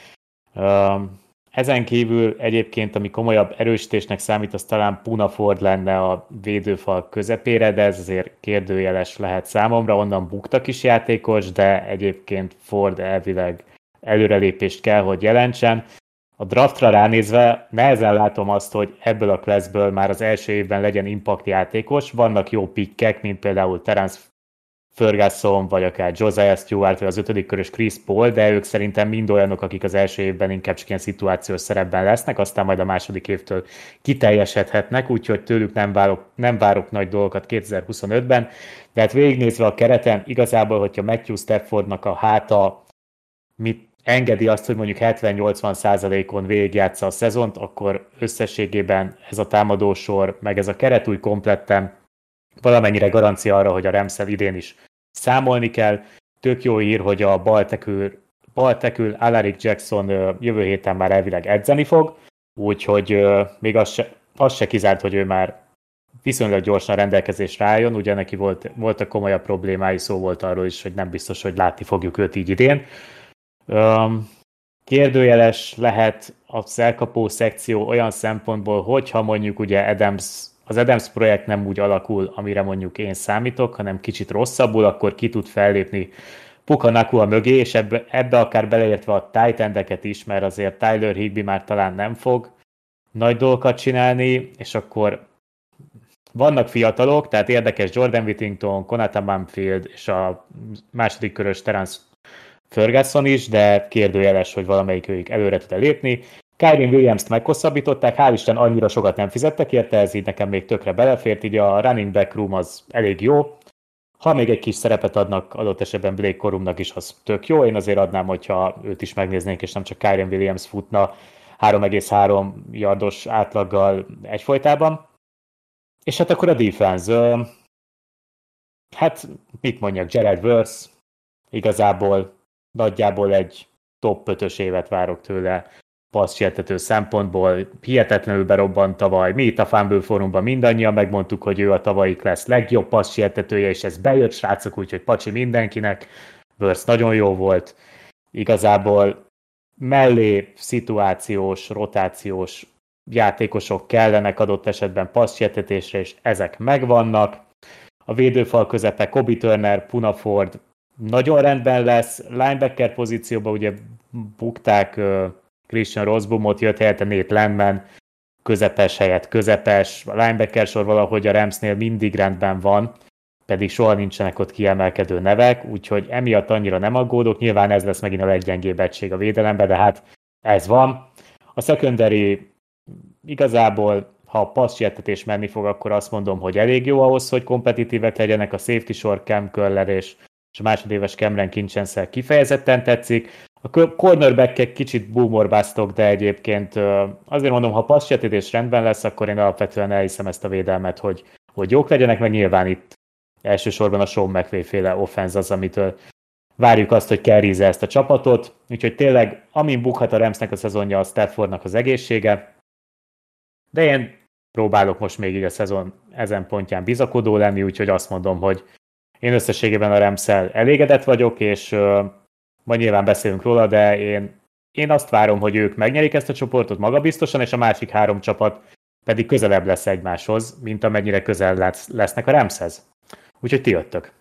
Speaker 1: Ezen kívül egyébként, ami komolyabb erősítésnek számít, az talán Puna Ford lenne a védőfal közepére, de ez azért kérdőjeles lehet számomra, onnan buktak is játékos, de egyébként Ford elvileg előrelépést kell, hogy jelentsen. a draftra ránézve nehezen látom azt, hogy ebből a classből már az első évben legyen impact játékos. Vannak jó pikkek, mint például Terence Ferguson, vagy akár Josiah Stewart, vagy az ötödik körös Chris Paul, de ők szerintem mind olyanok, akik az első évben inkább csak ilyen szituációs szerepben lesznek, aztán majd a második évtől kiteljesedhetnek, úgyhogy tőlük nem várok, nem várok nagy dolgokat kétezer-huszonötben, de hát végignézve a kereten, igazából, hogyha Matthew Staffordnak a háta mit engedi azt, hogy mondjuk hetven-nyolcvan százalékon végigjátsza a szezont, akkor összességében ez a támadósor, meg ez a keret úgy kompletten valamennyire garancia arra, hogy a Ramszel idén is számolni kell. Tök jó hír, hogy a baltekül, baltekül Alaric Jackson jövő héten már elvileg edzeni fog, úgyhogy még az se, az se kizárt, hogy ő már viszonylag gyorsan rendelkezésre álljon, ugye neki volt, voltak komolyabb problémái, szó volt arról is, hogy nem biztos, hogy látni fogjuk őt így idén. Kérdőjeles lehet az elkapó szekció olyan szempontból, hogyha mondjuk ugye Adams, az Adams projekt nem úgy alakul, amire mondjuk én számítok, hanem kicsit rosszabbul, akkor ki tud fellépni Puka Nacua mögé, és ebbe, ebbe akár beleértve a tight endeket is, mert azért Tyler Higbee már talán nem fog nagy dolgokat csinálni, és akkor vannak fiatalok, tehát érdekes Jordan Whittington, Konata Mumfield és a második körös Terence Ferguson is, de kérdőjeles, hogy valamelyik ők előre tud-e lépni. Kyren Williams-t meghosszabbították, hál' Isten annyira sokat nem fizettek érte, ez így nekem még tökre belefért, így a running back room az elég jó. Ha még egy kis szerepet adnak adott esetben Blake Corumnak is, az tök jó, én azért adnám, hogyha őt is megnéznénk, és nem csak Kyren Williams futna három egész három yardos átlaggal egyfolytában. És hát akkor a defense, hát mit mondjak, Gerald Verse, igazából nagyjából egy top ötös évet várok tőle passzsértető szempontból, hihetetlenül berobbant tavaly. Mi itt a Fumble Forumban mindannyian megmondtuk, hogy ő a tavalyi klassz legjobb passzsértetője, és ez bejött, srácok, úgyhogy pacsi mindenkinek. Verse nagyon jó volt. Igazából mellé szituációs, rotációs játékosok kellenek adott esetben passzsértetésre, és ezek megvannak. A védőfal közepe Kobe Turner, Puna Ford nagyon rendben lesz. Linebacker pozícióban ugye bukták uh, Christian Rosbumot, jött helyette Nate Landman, közepes helyett közepes. A linebacker sor valahogy a Ramsnél mindig rendben van, pedig soha nincsenek ott kiemelkedő nevek, úgyhogy emiatt annyira nem aggódok. Nyilván ez lesz megint a leggyengébb egység a védelemben, de hát ez van. A secondary igazából, ha a passzsértetés menni fog, akkor azt mondom, hogy elég jó ahhoz, hogy kompetitívek legyenek. A safety sor Cam Köller és és a másodéves Cameron Kinchensel kifejezetten tetszik. A cornerback-ek kicsit boomorbáztok, de egyébként azért mondom, ha passzsértetés rendben lesz, akkor én alapvetően elhiszem ezt a védelmet, hogy, hogy jók legyenek, meg nyilván itt elsősorban a Sean McVay féle offense az, amitől várjuk azt, hogy carryzze ezt a csapatot. Úgyhogy tényleg, amin bukhat a Ramsnek a szezonja, a Staffordnak az egészsége. De én próbálok most még így a szezon ezen pontján bizakodó lenni, úgyhogy azt mondom, hogy én összességében a Ramsszel elégedett vagyok, és uh, majd nyilván beszélünk róla, de én, én azt várom, hogy ők megnyerik ezt a csoportot magabiztosan, és a másik három csapat pedig közelebb lesz egymáshoz, mint amennyire közel lesz, lesznek a Ramshez. Úgyhogy ti jöttök.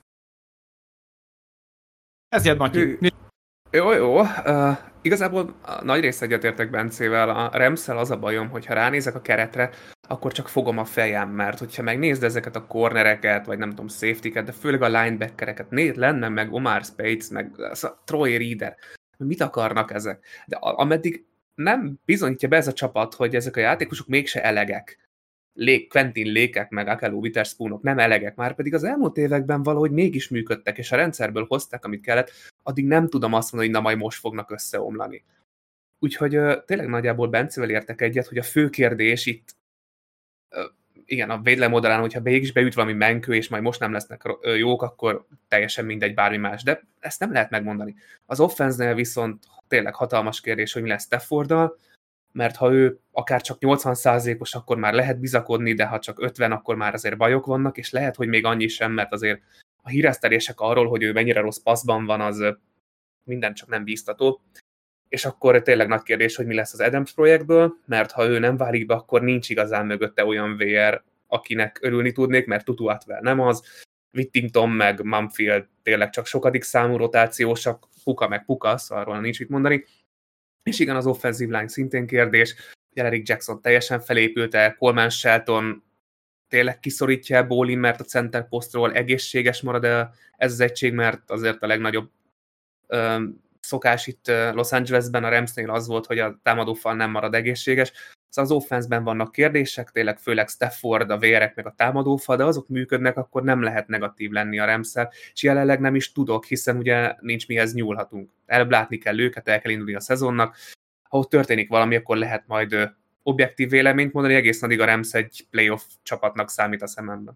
Speaker 3: Ez jött, Matyi.
Speaker 2: Jó, jó. Uh, igazából a nagy rész egyetértek Bencével. A Ramsszel az a bajom, hogy ha ránézek a keretre, akkor csak fogom a fejem, mert hogyha megnézd ezeket a cornereket, vagy nem tudom, safety-ket, de főleg a linebackereket, Nate Landman, meg Omar Speights, meg Troy Reader, mit akarnak ezek? De ameddig nem bizonyítja be ez a csapat, hogy ezek a játékosok mégse elegek. Lake, Quentin Lake-ek, meg Akello Witherspoonok nem elegek, már pedig az elmúlt években valahogy mégis működtek, és a rendszerből hozták, amit kellett, addig nem tudom azt mondani, hogy na majd most fognak összeomlani. Úgyhogy uh, tényleg nagyjából Bencével értek egyet, hogy a fő kérdés itt, uh, igen, a védelem oldalán, hogyha mégis beüt valami menkő, és majd most nem lesznek uh, jók, akkor teljesen mindegy, bármi más, de ezt nem lehet megmondani. Az offense-nél viszont tényleg hatalmas kérdés, hogy mi lesz Stafforddal, mert ha ő akár csak nyolcvan százalékos, akkor már lehet bizakodni, de ha csak ötven, akkor már azért bajok vannak, és lehet, hogy még annyi sem, mert azért a híresztelések arról, hogy ő mennyire rossz passzban van, az minden csak nem bíztató. És akkor tényleg nagy kérdés, hogy mi lesz az Adams projektből, mert ha ő nem válik be, akkor nincs igazán mögötte olyan vé er, akinek örülni tudnék, mert Tutu Atwell nem az, Whittington meg Mumfield tényleg csak sokadik számú rotációsak, Puka meg Puka, szóval arról nincs mit mondani. És igen, az offensive line szintén kérdés. Eric Jackson teljesen felépült-e, Coleman Shelton tényleg kiszorítja Bólin, mert a center posztról egészséges marad -e ez az egység, mert azért a legnagyobb ö, szokás itt Los Angelesben a Ramsnél az volt, hogy a támadófal nem marad egészséges. Szóval az offenszben vannak kérdések, tényleg főleg Stafford, a vérek meg a támadófal, de azok működnek, akkor nem lehet negatív lenni a Ramsszel, és jelenleg nem is tudok, hiszen ugye nincs mihez nyúlhatunk. Előbb látni kell őket, el kell indulni a szezonnak. Ha ott történik valami, akkor lehet majd objektív véleményt mondani, egészen addig a Rams egy playoff csapatnak számít a szememben.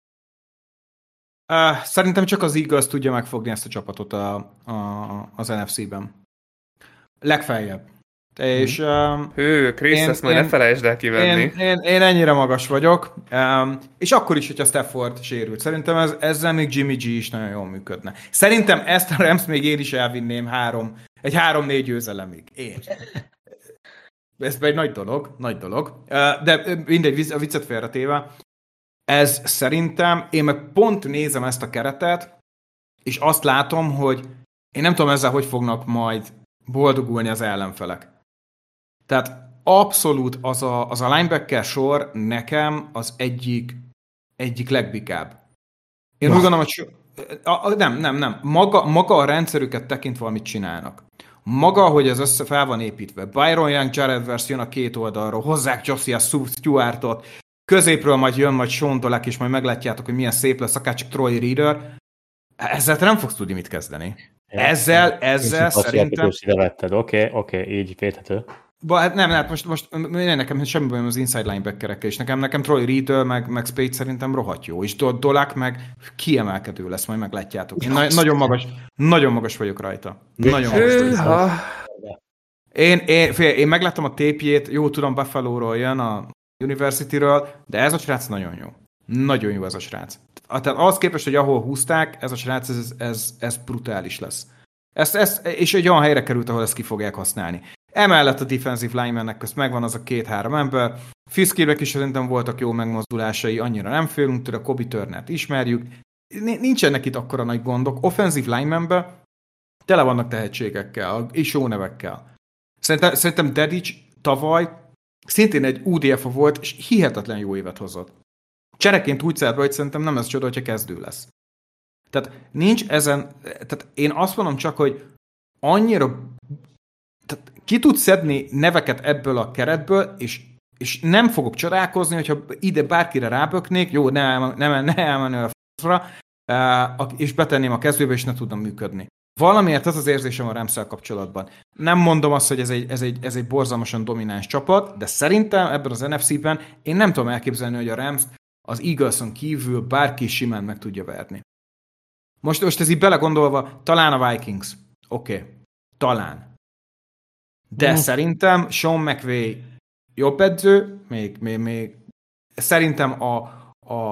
Speaker 3: Uh, szerintem csak az Eagles tudja megfogni ezt a csapatot a, a, az en ef cé-ben. Legfeljebb. És, um,
Speaker 2: Hű, Chris, én, ezt majd én, ne felejtsd el kivenni.
Speaker 3: Én, én, én ennyire magas vagyok, um, és akkor is, hogyha Stafford sérült. Szerintem ez, ezzel még Jimmy G is nagyon jól működne. Szerintem ezt a Rams még én is elvinném három, egy három-négy győzelemig. Én. Ez egy nagy dolog, nagy dolog. Uh, de mindegy, a viccet félretéve. Ez szerintem, én meg pont nézem ezt a keretet, és azt látom, hogy én nem tudom ezzel, hogy fognak majd boldogulni az ellenfelek. Tehát abszolút az a, az a linebacker sor nekem az egyik, egyik legbikább. Én úgy gondolom, hogy a, a, nem, nem, nem. Maga, maga a rendszerüket tekintve, amit csinálnak. Maga, hogy ez össze fel van építve. Byron Young, Jared Verse jön a két oldalról, hozzák Josiah Stewartot, középről majd jön majd Sean Dolek, és majd meglátjátok, hogy milyen szép lesz, akárcsak Troy Reader. Ezzel te nem fogsz tudni mit kezdeni. Ezzel, ezzel szerintem...
Speaker 1: Oké, oké, oké, így védhető.
Speaker 3: Ba, hát nem, hát most, most nekem semmi bajom az inside linebackerekkel, és nekem, nekem Troy Reader, meg, meg Spade szerintem rohadt jó, és Dolak meg kiemelkedő lesz, majd meglátjátok. Én na- nagyon magas, nagyon magas vagyok rajta. Nagyon magas vagyok. Én, én, fél, én megláttam a tépjét, jó tudom, Buffalo-ról jön, a University-ről, de ez a srác nagyon jó. Nagyon jó ez a srác. Tehát ahhoz képest, hogy ahol húzták, ez a srác, ez, ez, ez brutális lesz. Ez, ez, és egy olyan helyre került, ahol ezt ki fogják használni. Emellett a defensive linemennek közt megvan az a két-három ember. Fiskének is szerintem voltak jó megmozdulásai, annyira nem félünk tőle, Kobe Turnert ismerjük. Nincsenek itt akkora nagy gondok. Offensive linemenben tele vannak tehetségekkel, és jó nevekkel. Szerintem, szerintem Dedic tavaly szintén egy u dé ef-a volt, és hihetetlen jó évet hozott. Csereként úgy szállt be, hogy szerintem nem ez csoda, hogyha kezdő lesz. Tehát nincs ezen, tehát én azt mondom csak, hogy annyira, tehát ki tud szedni neveket ebből a keretből, és, és nem fogok csodálkozni, hogyha ide bárkire ráböknék, jó, ne, ne, ne elmenő a f***ra, és betenném a kezdőbe, és ne tudnom működni. Valamiért ez az érzésem a Ramsszel kapcsolatban. Nem mondom azt, hogy ez egy, ez, egy, ez egy borzalmasan domináns csapat, de szerintem ebben az en ef cé-ben én nem tudom elképzelni, hogy a Rams az Eagleson kívül bárki simán meg tudja verni. Most, most ez így belegondolva, talán a Vikings. Oké, okay. Talán. De mm. szerintem Sean McVay jobb edző, még, még, még szerintem a, a,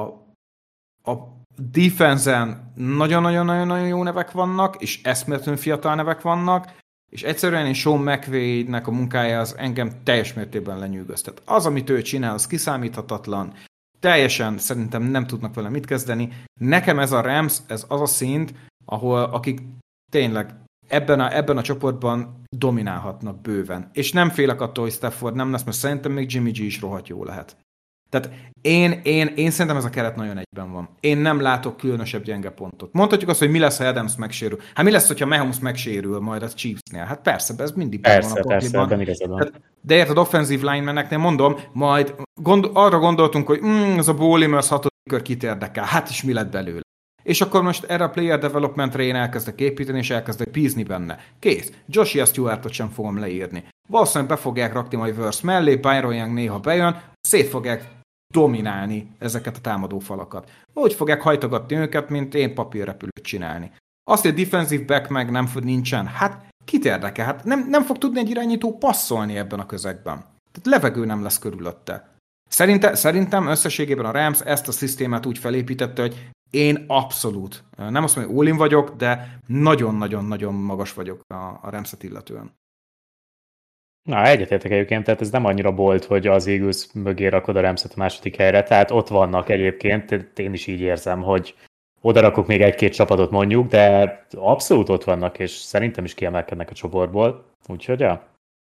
Speaker 3: a defense-en nagyon-nagyon-nagyon jó nevek vannak, és eszméletlenül fiatal nevek vannak, és egyszerűen én Sean McVay-nek a munkája az engem teljes mértékben lenyűgöztet. Az, amit ő csinál, az kiszámíthatatlan, teljesen szerintem nem tudnak vele mit kezdeni. Nekem ez a Rams, ez az a szint, ahol akik tényleg ebben a, ebben a csoportban dominálhatnak bőven. És nem félek attól, hogy Stafford nem lesz, mert szerintem még Jimmy G is rohadt jó lehet. Tehát én, én, én szerintem ez a keret nagyon egyben van. Én nem látok különösebb gyenge pontot. Mondhatjuk azt, hogy mi lesz, ha Adams megsérül. Hát mi lesz, hogyha Mahomes megsérül majd a Chiefsnél? Hát persze, ez mindig
Speaker 1: persze, van a persze, ebben igazad van.
Speaker 3: De érted, offensive linemeneknél mondom, majd gond, arra gondoltunk, hogy mm, ez a Bowling az hatodik kör kit érdekel. Hát is mi lett belőle? És akkor most erre a player developmentre én elkezdek építeni, és elkezdek bízni benne. Kész. Joshua Stewartot sem fogom leírni. Valószínűleg be fogják rakni majd Verse mellé, Byron Young néha bejön, szét fogják dominálni ezeket a támadó falakat. Úgy fogják hajtogatni őket, mint én papírrepülőt csinálni. Azt, hogy a defensive back meg nem fog nincsen, hát kit érdekel? Hát nem, nem fog tudni egy irányító passzolni ebben a közegben. Tehát levegő nem lesz körülötte. Szerinte, szerintem összességében a Rams ezt a szisztémát úgy felépítette, hogy én abszolút, nem azt mondom, hogy all-in vagyok, de nagyon-nagyon-nagyon magas vagyok a, a Ramset illetően.
Speaker 1: Na, egyetértek egyébként, tehát ez nem annyira bold, hogy az Eagles mögé rakod a Ramset a második helyre, tehát ott vannak egyébként, én is így érzem, hogy oda rakok még egy-két csapatot mondjuk, de abszolút ott vannak, és szerintem is kiemelkednek a csoportból, úgyhogy ja.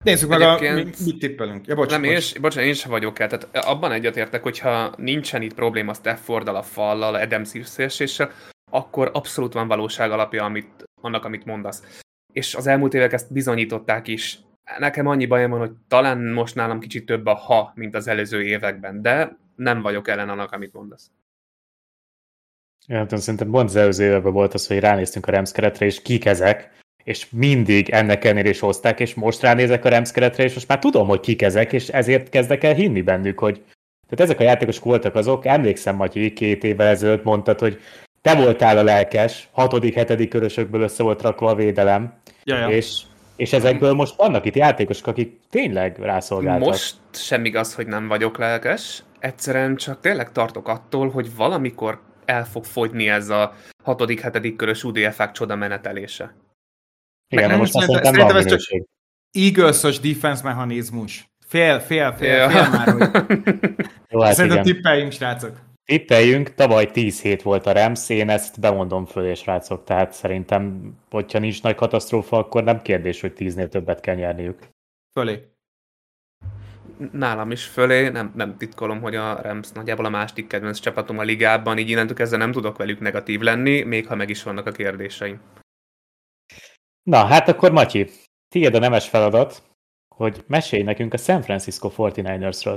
Speaker 3: Nézzük meg, a, mi, mit tippelünk. Ja, bocs,
Speaker 2: nem,
Speaker 3: bocs.
Speaker 2: Én, bocsánat, én sem vagyok el. Tehát abban egyetértek, hogyha nincsen itt probléma Stafforddal, a fallal, Adams szélsőséssel, akkor abszolút van valóság alapja amit, annak, amit mondasz. És az elmúlt évek ezt bizonyították is. Nekem annyi bajom van, hogy talán most nálam kicsit több a ha, mint az előző években, de nem vagyok ellen annak, amit mondasz.
Speaker 1: Én nem tudom, szerintem pont az előző években volt az, hogy ránéztünk a Rams keretre, és kik ezek, és mindig ennek ennél is hozták, és most ránézek a Rams keretre, és most már tudom, hogy kik ezek, és ezért kezdek el hinni bennük, hogy tehát ezek a játékosok voltak azok, emlékszem, Matyi, két évvel ezelőtt mondtad, hogy te voltál a lelkes, hatodik, hetedik körösökből össze volt rakva a védelem,
Speaker 3: Jaja.
Speaker 1: és, és ezekből most vannak itt játékosok, akik tényleg rászolgáltak.
Speaker 2: Most sem igaz, hogy nem vagyok lelkes, egyszerűen csak tényleg tartok attól, hogy valamikor el fog fogyni ez a hatodik, hetedik körös u dé ef-ek csoda menetelése.
Speaker 1: Igen,
Speaker 3: nem,
Speaker 1: most már
Speaker 3: szerintem,
Speaker 1: szerintem van
Speaker 3: szerintem ez
Speaker 1: minőség.
Speaker 3: Eagles-os defense mechanizmus. Fél, fél, fél,
Speaker 2: Ja.
Speaker 3: fél már, hogy...
Speaker 1: Jó, hát
Speaker 3: Szerintem
Speaker 1: igen.
Speaker 3: tippeljünk, srácok.
Speaker 1: Tippeljünk, tavaly tíz hét volt a Rams, én ezt bemondom fölé, srácok, tehát szerintem, hogyha nincs nagy katasztrófa, akkor nem kérdés, hogy tíznél többet kell nyerniük.
Speaker 3: Fölé.
Speaker 2: Nálam is fölé, nem, nem titkolom, hogy a Rams nagyjából a második kedvenc csapatom a ligában, így innentől kezdve nem tudok velük negatív lenni, még ha meg is vannak a kérdéseim.
Speaker 1: Na, hát akkor Matyi, tiéd a nemes feladat, hogy mesélj nekünk a San Francisco negyvenkilencersről.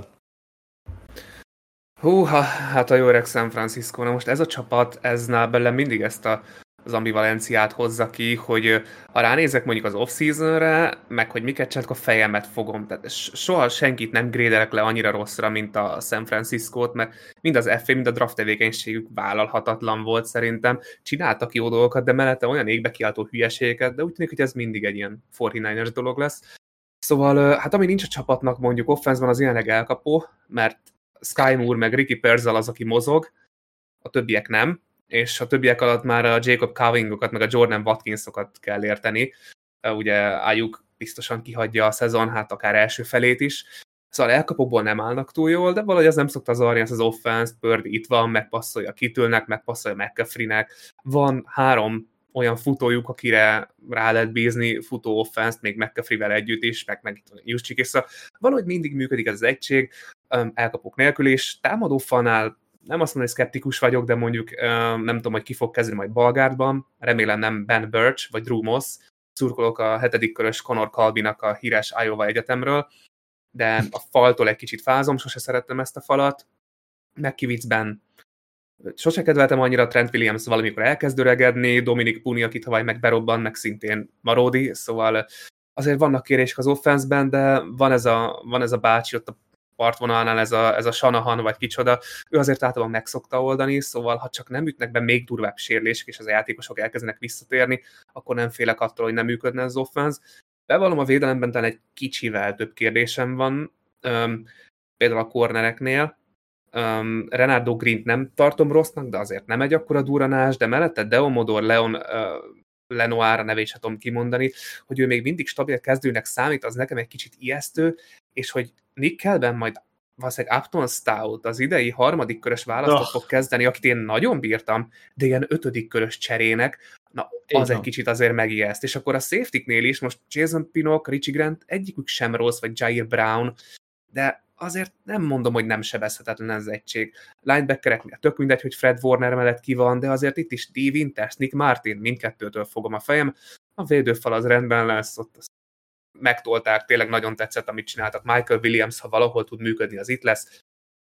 Speaker 2: Húha, hát a jó öreg San Francisco. Na most ez a csapat, ez nála mindig ezt a, az ambivalenciát hozza ki, hogy ha ránézek mondjuk az off-seasonre, meg hogy miket csináltak, a fejemet fogom. Tehát soha senkit nem grédelek le annyira rosszra, mint a San Francisco-t, mert mind az ef á, mind a draft tevékenységük vállalhatatlan volt szerintem. Csináltak jó dolgokat, de mellette olyan égbe kiáltó hülyeségeket, de úgy tűnik, hogy ez mindig egy ilyen negyvenkilences dolog lesz. Szóval, hát ami nincs a csapatnak mondjuk offenszban, az jelenleg elkapó, mert Sky Moore meg Ricky Pearsall az, aki mozog, a többiek nem, és a többiek alatt már a Jacob Cowingokat, meg a Jordan Watkinsokat kell érteni. Ugye Ayuk biztosan kihagyja a szezon, hát akár első felét is. Szóval elkapóból nem állnak túl jól, de valahogy az nem szokta zavarni ezt az offense-t. Purdy itt van, megpasszolja Kittle-nek, megpasszolja McCaffrey-nek. Van három olyan futójuk, akire rá lehet bízni futó offense-t, még McCaffrey-vel együtt is, meg, meg itt van Juszcsik, és szóval valahogy mindig működik ez az egység, elkapok nélkül, és támadó falnál nem azt mondom, hogy szkeptikus vagyok, de mondjuk nem tudom, hogy ki fog kezdeni majd Balgárdban, remélem nem Ben Birch vagy Drew Moss, szurkolok a hetedik körös Connor Calbinak a híres Iowa Egyetemről, de a faltól egy kicsit fázom, sose szerettem ezt a falat. McKivitzben sose kedveltem annyira, Trent Williams valamikor elkezd öregedni, Dominic Puni, akit havaj meg berobban, meg szintén maródi, szóval azért vannak kérések az offenszben, de van ez a, van ez a bácsi ott a partvonalnál, ez a, ez a Shanahan vagy kicsoda, ő azért általában meg szokta oldani, szóval ha csak nem ütnek be még durvább sérülések, és az játékosok elkezdenek visszatérni, akkor nem félek attól, hogy nem működne az offense. Bevallom, a védelemben talán egy kicsivel több kérdésem van, um, például a cornereknél. Um, Renardo Green-t nem tartom rossznak, de azért nem egy akkora duranás, de mellette Deomodor Leon uh, Lenoir, a nevét sem tudom kimondani, hogy ő még mindig stabil kezdőnek számít, az nekem egy kicsit ijesztő, és hogy Nick Kellben majd valószínűleg Upton Stout az idei harmadik körös választót oh. fog kezdeni, akit én nagyon bírtam, de ilyen ötödik körös cserének, na az egy kicsit azért megijeszt. És akkor a safety-knél is most Jason Pinnock, Richie Grant egyikük sem rossz, vagy Jair Brown, de azért nem mondom, hogy nem sebezhetetlen ez az egység. Linebackereknél tök mindegy, hogy Fred Warner mellett ki van, de azért itt is Dee Winters, Nick Martin, mindkettőtől fogom a fejem. A védőfal az rendben lesz, ott megtolták, tényleg nagyon tetszett, amit csináltak. Michael Williams, ha valahol tud működni, az itt lesz.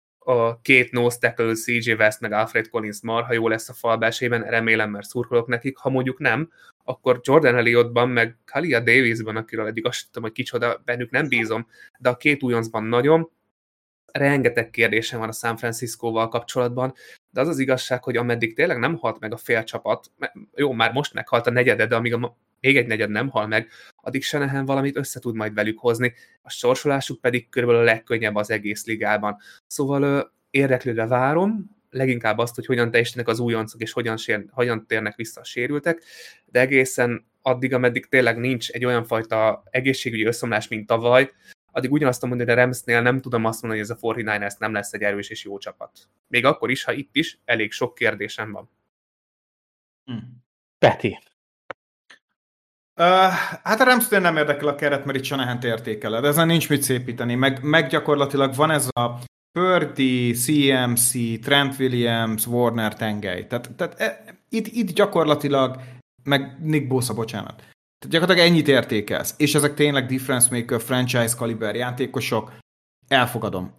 Speaker 2: A két nose tackle, cé jé West, meg Alfred Collins marha jó lesz a falbelsében, remélem, mert szurkolok nekik. Ha mondjuk nem, akkor Jordan Elliottban, meg Kalia Davisban, akiről eddig azt tudom, hogy kicsoda, bennük nem bízom, de a két újoncban nagyon. Rengeteg kérdésem van a San Franciscóval kapcsolatban, de az az igazság, hogy ameddig tényleg nem halt meg a fél csapat, jó, már most meghalt a negyede, de amíg a, még egy negyed nem hal meg, addig Shanahan valamit össze tud majd velük hozni, a sorsolásuk pedig körülbelül a legkönnyebb az egész ligában. Szóval érdeklődve várom, leginkább azt, hogy hogyan teljesítenek az újoncok, és hogyan, sér, hogyan térnek vissza a sérültek, de egészen addig, ameddig tényleg nincs egy olyan fajta egészségügyi összeomlás, mint tavaly, addig ugyanazt mondani, hogy a Ramsnél nem tudom azt mondani, hogy ez a negyvenkilences nem lesz egy erős és jó csapat. Még akkor is, ha itt is elég sok kérdésem van.
Speaker 1: Hmm. Peti.
Speaker 3: Uh, hát a Ramsnél nem érdekel a keret, mert itt Shanahan-t értékeled. Ezen nincs mit szépíteni. Meg, meg gyakorlatilag van ez a Purdy, cé em cé, Trent Williams, Warner tengely. Tehát, tehát e, itt, itt gyakorlatilag, meg Nick Bosa, bocsánat. Tehát gyakorlatilag ennyit értékelsz. És ezek tényleg difference maker, franchise kaliber játékosok. Elfogadom.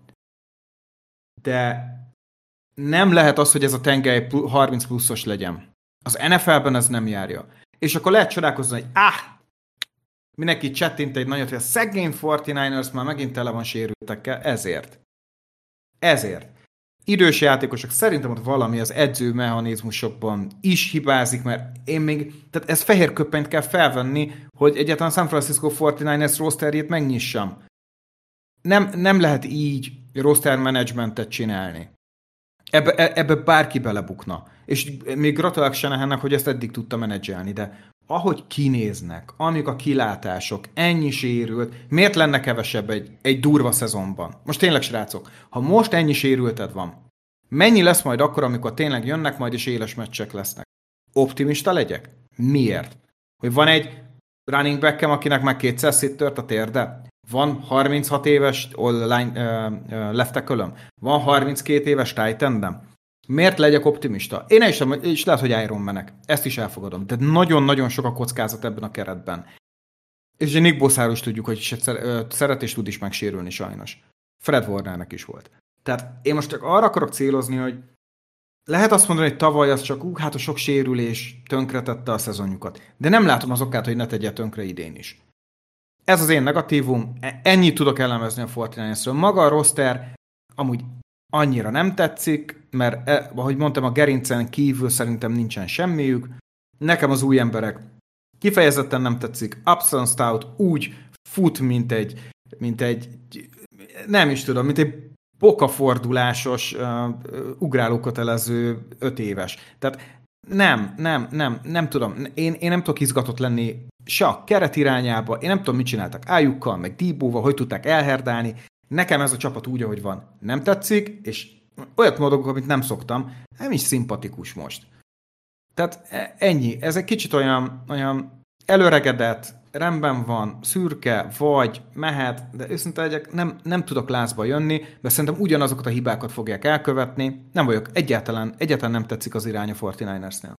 Speaker 3: De nem lehet az, hogy ez a tengely harminc pluszos legyen. Az en ef el-ben ez nem járja. És akkor lehet csodálkozni, hogy áh, mindenki csettint egy nagyot, hogy a szegény negyvenkilencesek már megint tele van sérültekkel, ezért. Ezért. Idős játékosok, szerintem ott valami az edzőmechanizmusokban is hibázik, mert én még, tehát ez fehér köpenyt kell felvenni, hogy egyáltalán San Francisco negyvenkilencesek rosterjét megnyissam. Nem, nem lehet így roster managementet csinálni. Ebbe, ebbe bárki belebukna. És még gratulálok Shanahannek, hogy ezt eddig tudta menedzselni, de ahogy kinéznek, amik a kilátások, ennyi sérült, miért lenne kevesebb egy, egy durva szezonban? Most tényleg, srácok, ha most ennyi sérülted van, mennyi lesz majd akkor, amikor tényleg jönnek majd és éles meccsek lesznek? Optimista legyek? Miért? Hogy van egy running backem, akinek már kétszer széttört a térde? Van harminchat éves line, uh, uh, left tackle-öm? Van harminckét éves tight endem? Miért legyek optimista? Én is, és lehet, hogy Iron Man-ek. Ezt is elfogadom. De nagyon-nagyon sok a kockázat ebben a keretben. És Nick Bosáról is tudjuk, hogy szeret és tud is megsérülni sajnos. Fred Warnernek is volt. Tehát én most csak arra akarok célozni, hogy lehet azt mondani, hogy tavaly az csak ú, hát a sok sérülés tönkretette a szezonjukat. De nem látom az okát, hogy ne tegye tönkre idén is. Ez az én negatívum. Ennyit tudok elemezni a negyvenkilencesről. Maga a roster amúgy annyira nem tetszik, mert ahogy mondtam, a gerincen kívül szerintem nincsen semmiük. Nekem az új emberek kifejezetten nem tetszik. Upson Stout úgy fut, mint egy, mint egy nem is tudom, mint egy bokafordulásos, uh, ugrálókötelező öt éves. Tehát nem, nem, nem, nem tudom. Én, én nem tudok izgatott lenni se a keret irányába, én nem tudom, mit csináltak Ájukkal, meg Dibóval, hogy tudták elherdálni. Nekem ez a csapat úgy, ahogy van, nem tetszik, és olyat mondok, amit nem szoktam, nem is szimpatikus most. Tehát ennyi. Ez egy kicsit olyan, olyan előregedett, rendben van, szürke, vagy, mehet, de őszintén legyek, nem, nem tudok lázba jönni, mert szerintem ugyanazokat a hibákat fogják elkövetni. Nem vagyok, egyáltalán, egyáltalán nem tetszik az irány a negyvenkilencesnél.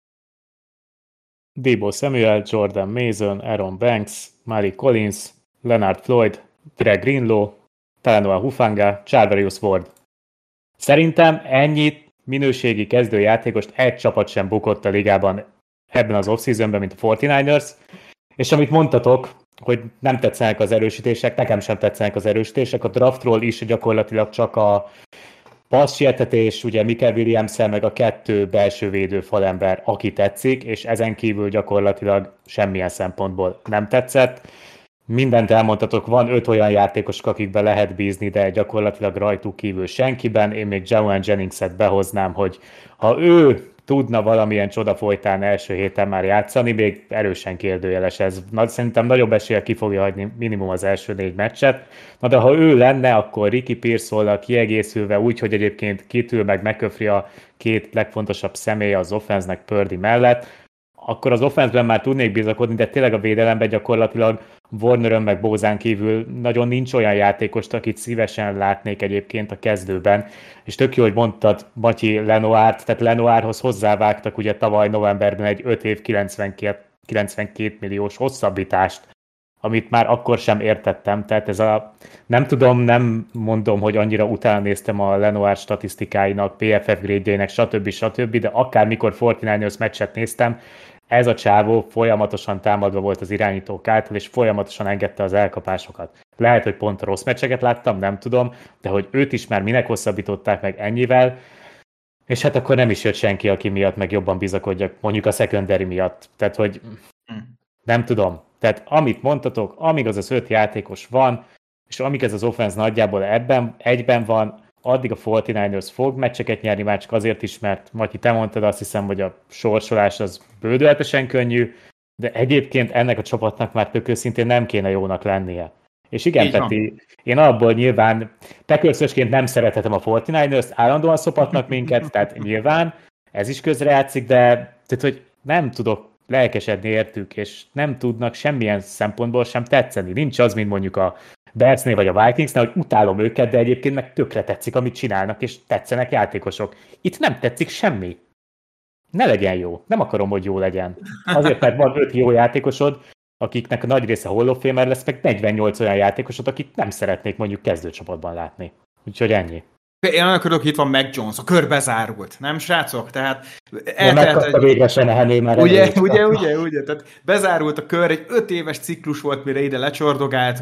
Speaker 1: Deebo Samuel, Jordan Mason, Aaron Banks, Malik Collins, Leonard Floyd, Greg Greenlaw, Talanoa Hufanga, Charvarius Ward. Szerintem ennyit minőségi kezdőjátékost egy csapat sem bukott a ligában ebben az off-seasonben, mint a negyvenkilencesek, és amit mondtatok, hogy nem tetszenek az erősítések, nekem sem tetszenek az erősítések, a draftról is gyakorlatilag csak a passzsietetés, ugye Michael Williams-el meg a kettő belső védő falember, aki tetszik, és ezen kívül gyakorlatilag semmilyen szempontból nem tetszett. Mindent elmondtatok, van öt olyan játékos, akikben lehet bízni, de gyakorlatilag rajtuk kívül senkiben. Én még Jauan Jennings-et behoznám, hogy ha ő tudna valamilyen csoda folytán első héten már játszani, még erősen kérdőjeles ez. Na, szerintem nagyobb eséllyel ki fogja hagyni minimum az első négy meccset. Na de ha ő lenne, akkor Ricky Pearsall-al kiegészülve úgy, hogy egyébként kitül meg McCaffrey a két legfontosabb személye az offense-nek Purdy mellett, akkor az offense-ben már tudnék bizakodni, de tényleg a védelemben gyakorlatilag Warnerön meg Bózán kívül nagyon nincs olyan játékost, akit szívesen látnék egyébként a kezdőben. És tök jó, hogy mondtad, Matyi, Lenoirt, tehát Lenoirhoz hozzávágtak ugye tavaly novemberben egy öt év kilencvenkét milliós hosszabbítást, amit már akkor sem értettem. Tehát ez a, nem tudom, nem mondom, hogy annyira utána néztem a Lenoir statisztikáinak, pé ef ef grade-jének, stb. stb., de akármikor negyvenkilencesek meccset néztem, ez a csávó folyamatosan támadva volt az irányítók által, és folyamatosan engedte az elkapásokat. Lehet, hogy pont a rossz meccseket láttam, nem tudom, de hogy őt is már minek hosszabbították meg ennyivel, és hát akkor nem is jött senki, aki miatt meg jobban bizakodjak, mondjuk a secondary miatt. Tehát, hogy nem tudom. Tehát amit mondtatok, amíg az az öt játékos van, és amíg ez az offense nagyjából ebben, egyben van, addig a negyvenkilencesek fog meccseket nyerni, már csak azért is, mert Matyi, te mondtad, azt hiszem, hogy a sorsolás az bődületesen könnyű, de egyébként ennek a csapatnak már tök őszintén nem kéne jónak lennie. És igen, Peti, én abból nyilván Packersösként nem szerethetem a negyvenkilenceseket, állandóan szopatnak minket, tehát nyilván ez is közrejátszik, de tehát, hogy nem tudok lelkesedni értük, és nem tudnak semmilyen szempontból sem tetszeni. Nincs az, mint mondjuk a Bearsnél vagy a Vikingsnél, hogy utálom őket, de egyébként meg tökre tetszik, amit csinálnak, és tetszenek játékosok. Itt nem tetszik semmi. Ne legyen jó. Nem akarom, hogy jó legyen. Azért, mert van öt jó játékosod, akiknek a nagy része Hall of Famer lesz, meg negyvennyolc olyan játékosod, akit nem szeretnék mondjuk kezdőcsapatban látni. Úgyhogy ennyi.
Speaker 3: Én olyan örülök, hogy itt van Mac Jones, a kör bezárult, nem srácok? Tehát
Speaker 1: eltelt, végre Shanahané már
Speaker 3: ugye, ugye, ugye, ugye, tehát bezárult a kör, egy öt éves ciklus volt, mire ide lecsordogált.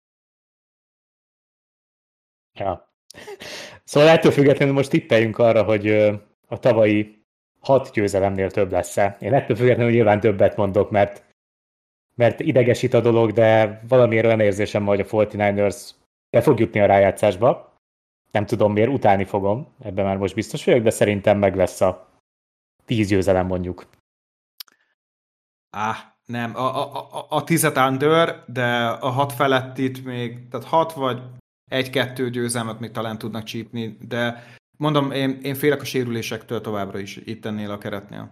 Speaker 1: Ja. Szóval ettől függetlenül most tippeljünk arra, hogy a tavalyi hat győzelemnél több lesz-e. Én ettől függetlenül nyilván többet mondok, mert, mert idegesít a dolog, de valamiért olyan érzésem van, hogy a negyvenkilencesek be fog jutni a rájátszásba. Nem tudom miért, utálni fogom, ebben már most biztos vagyok, de szerintem meg lesz a tíz győzelem mondjuk.
Speaker 3: Ah, nem, a, a, a, a tízet under, de a hat felett itt még, tehát hat vagy egy-kettő győzelmet még talán tudnak csípni, de mondom, én, én félek a sérülésektől továbbra is itt ennél a keretnél.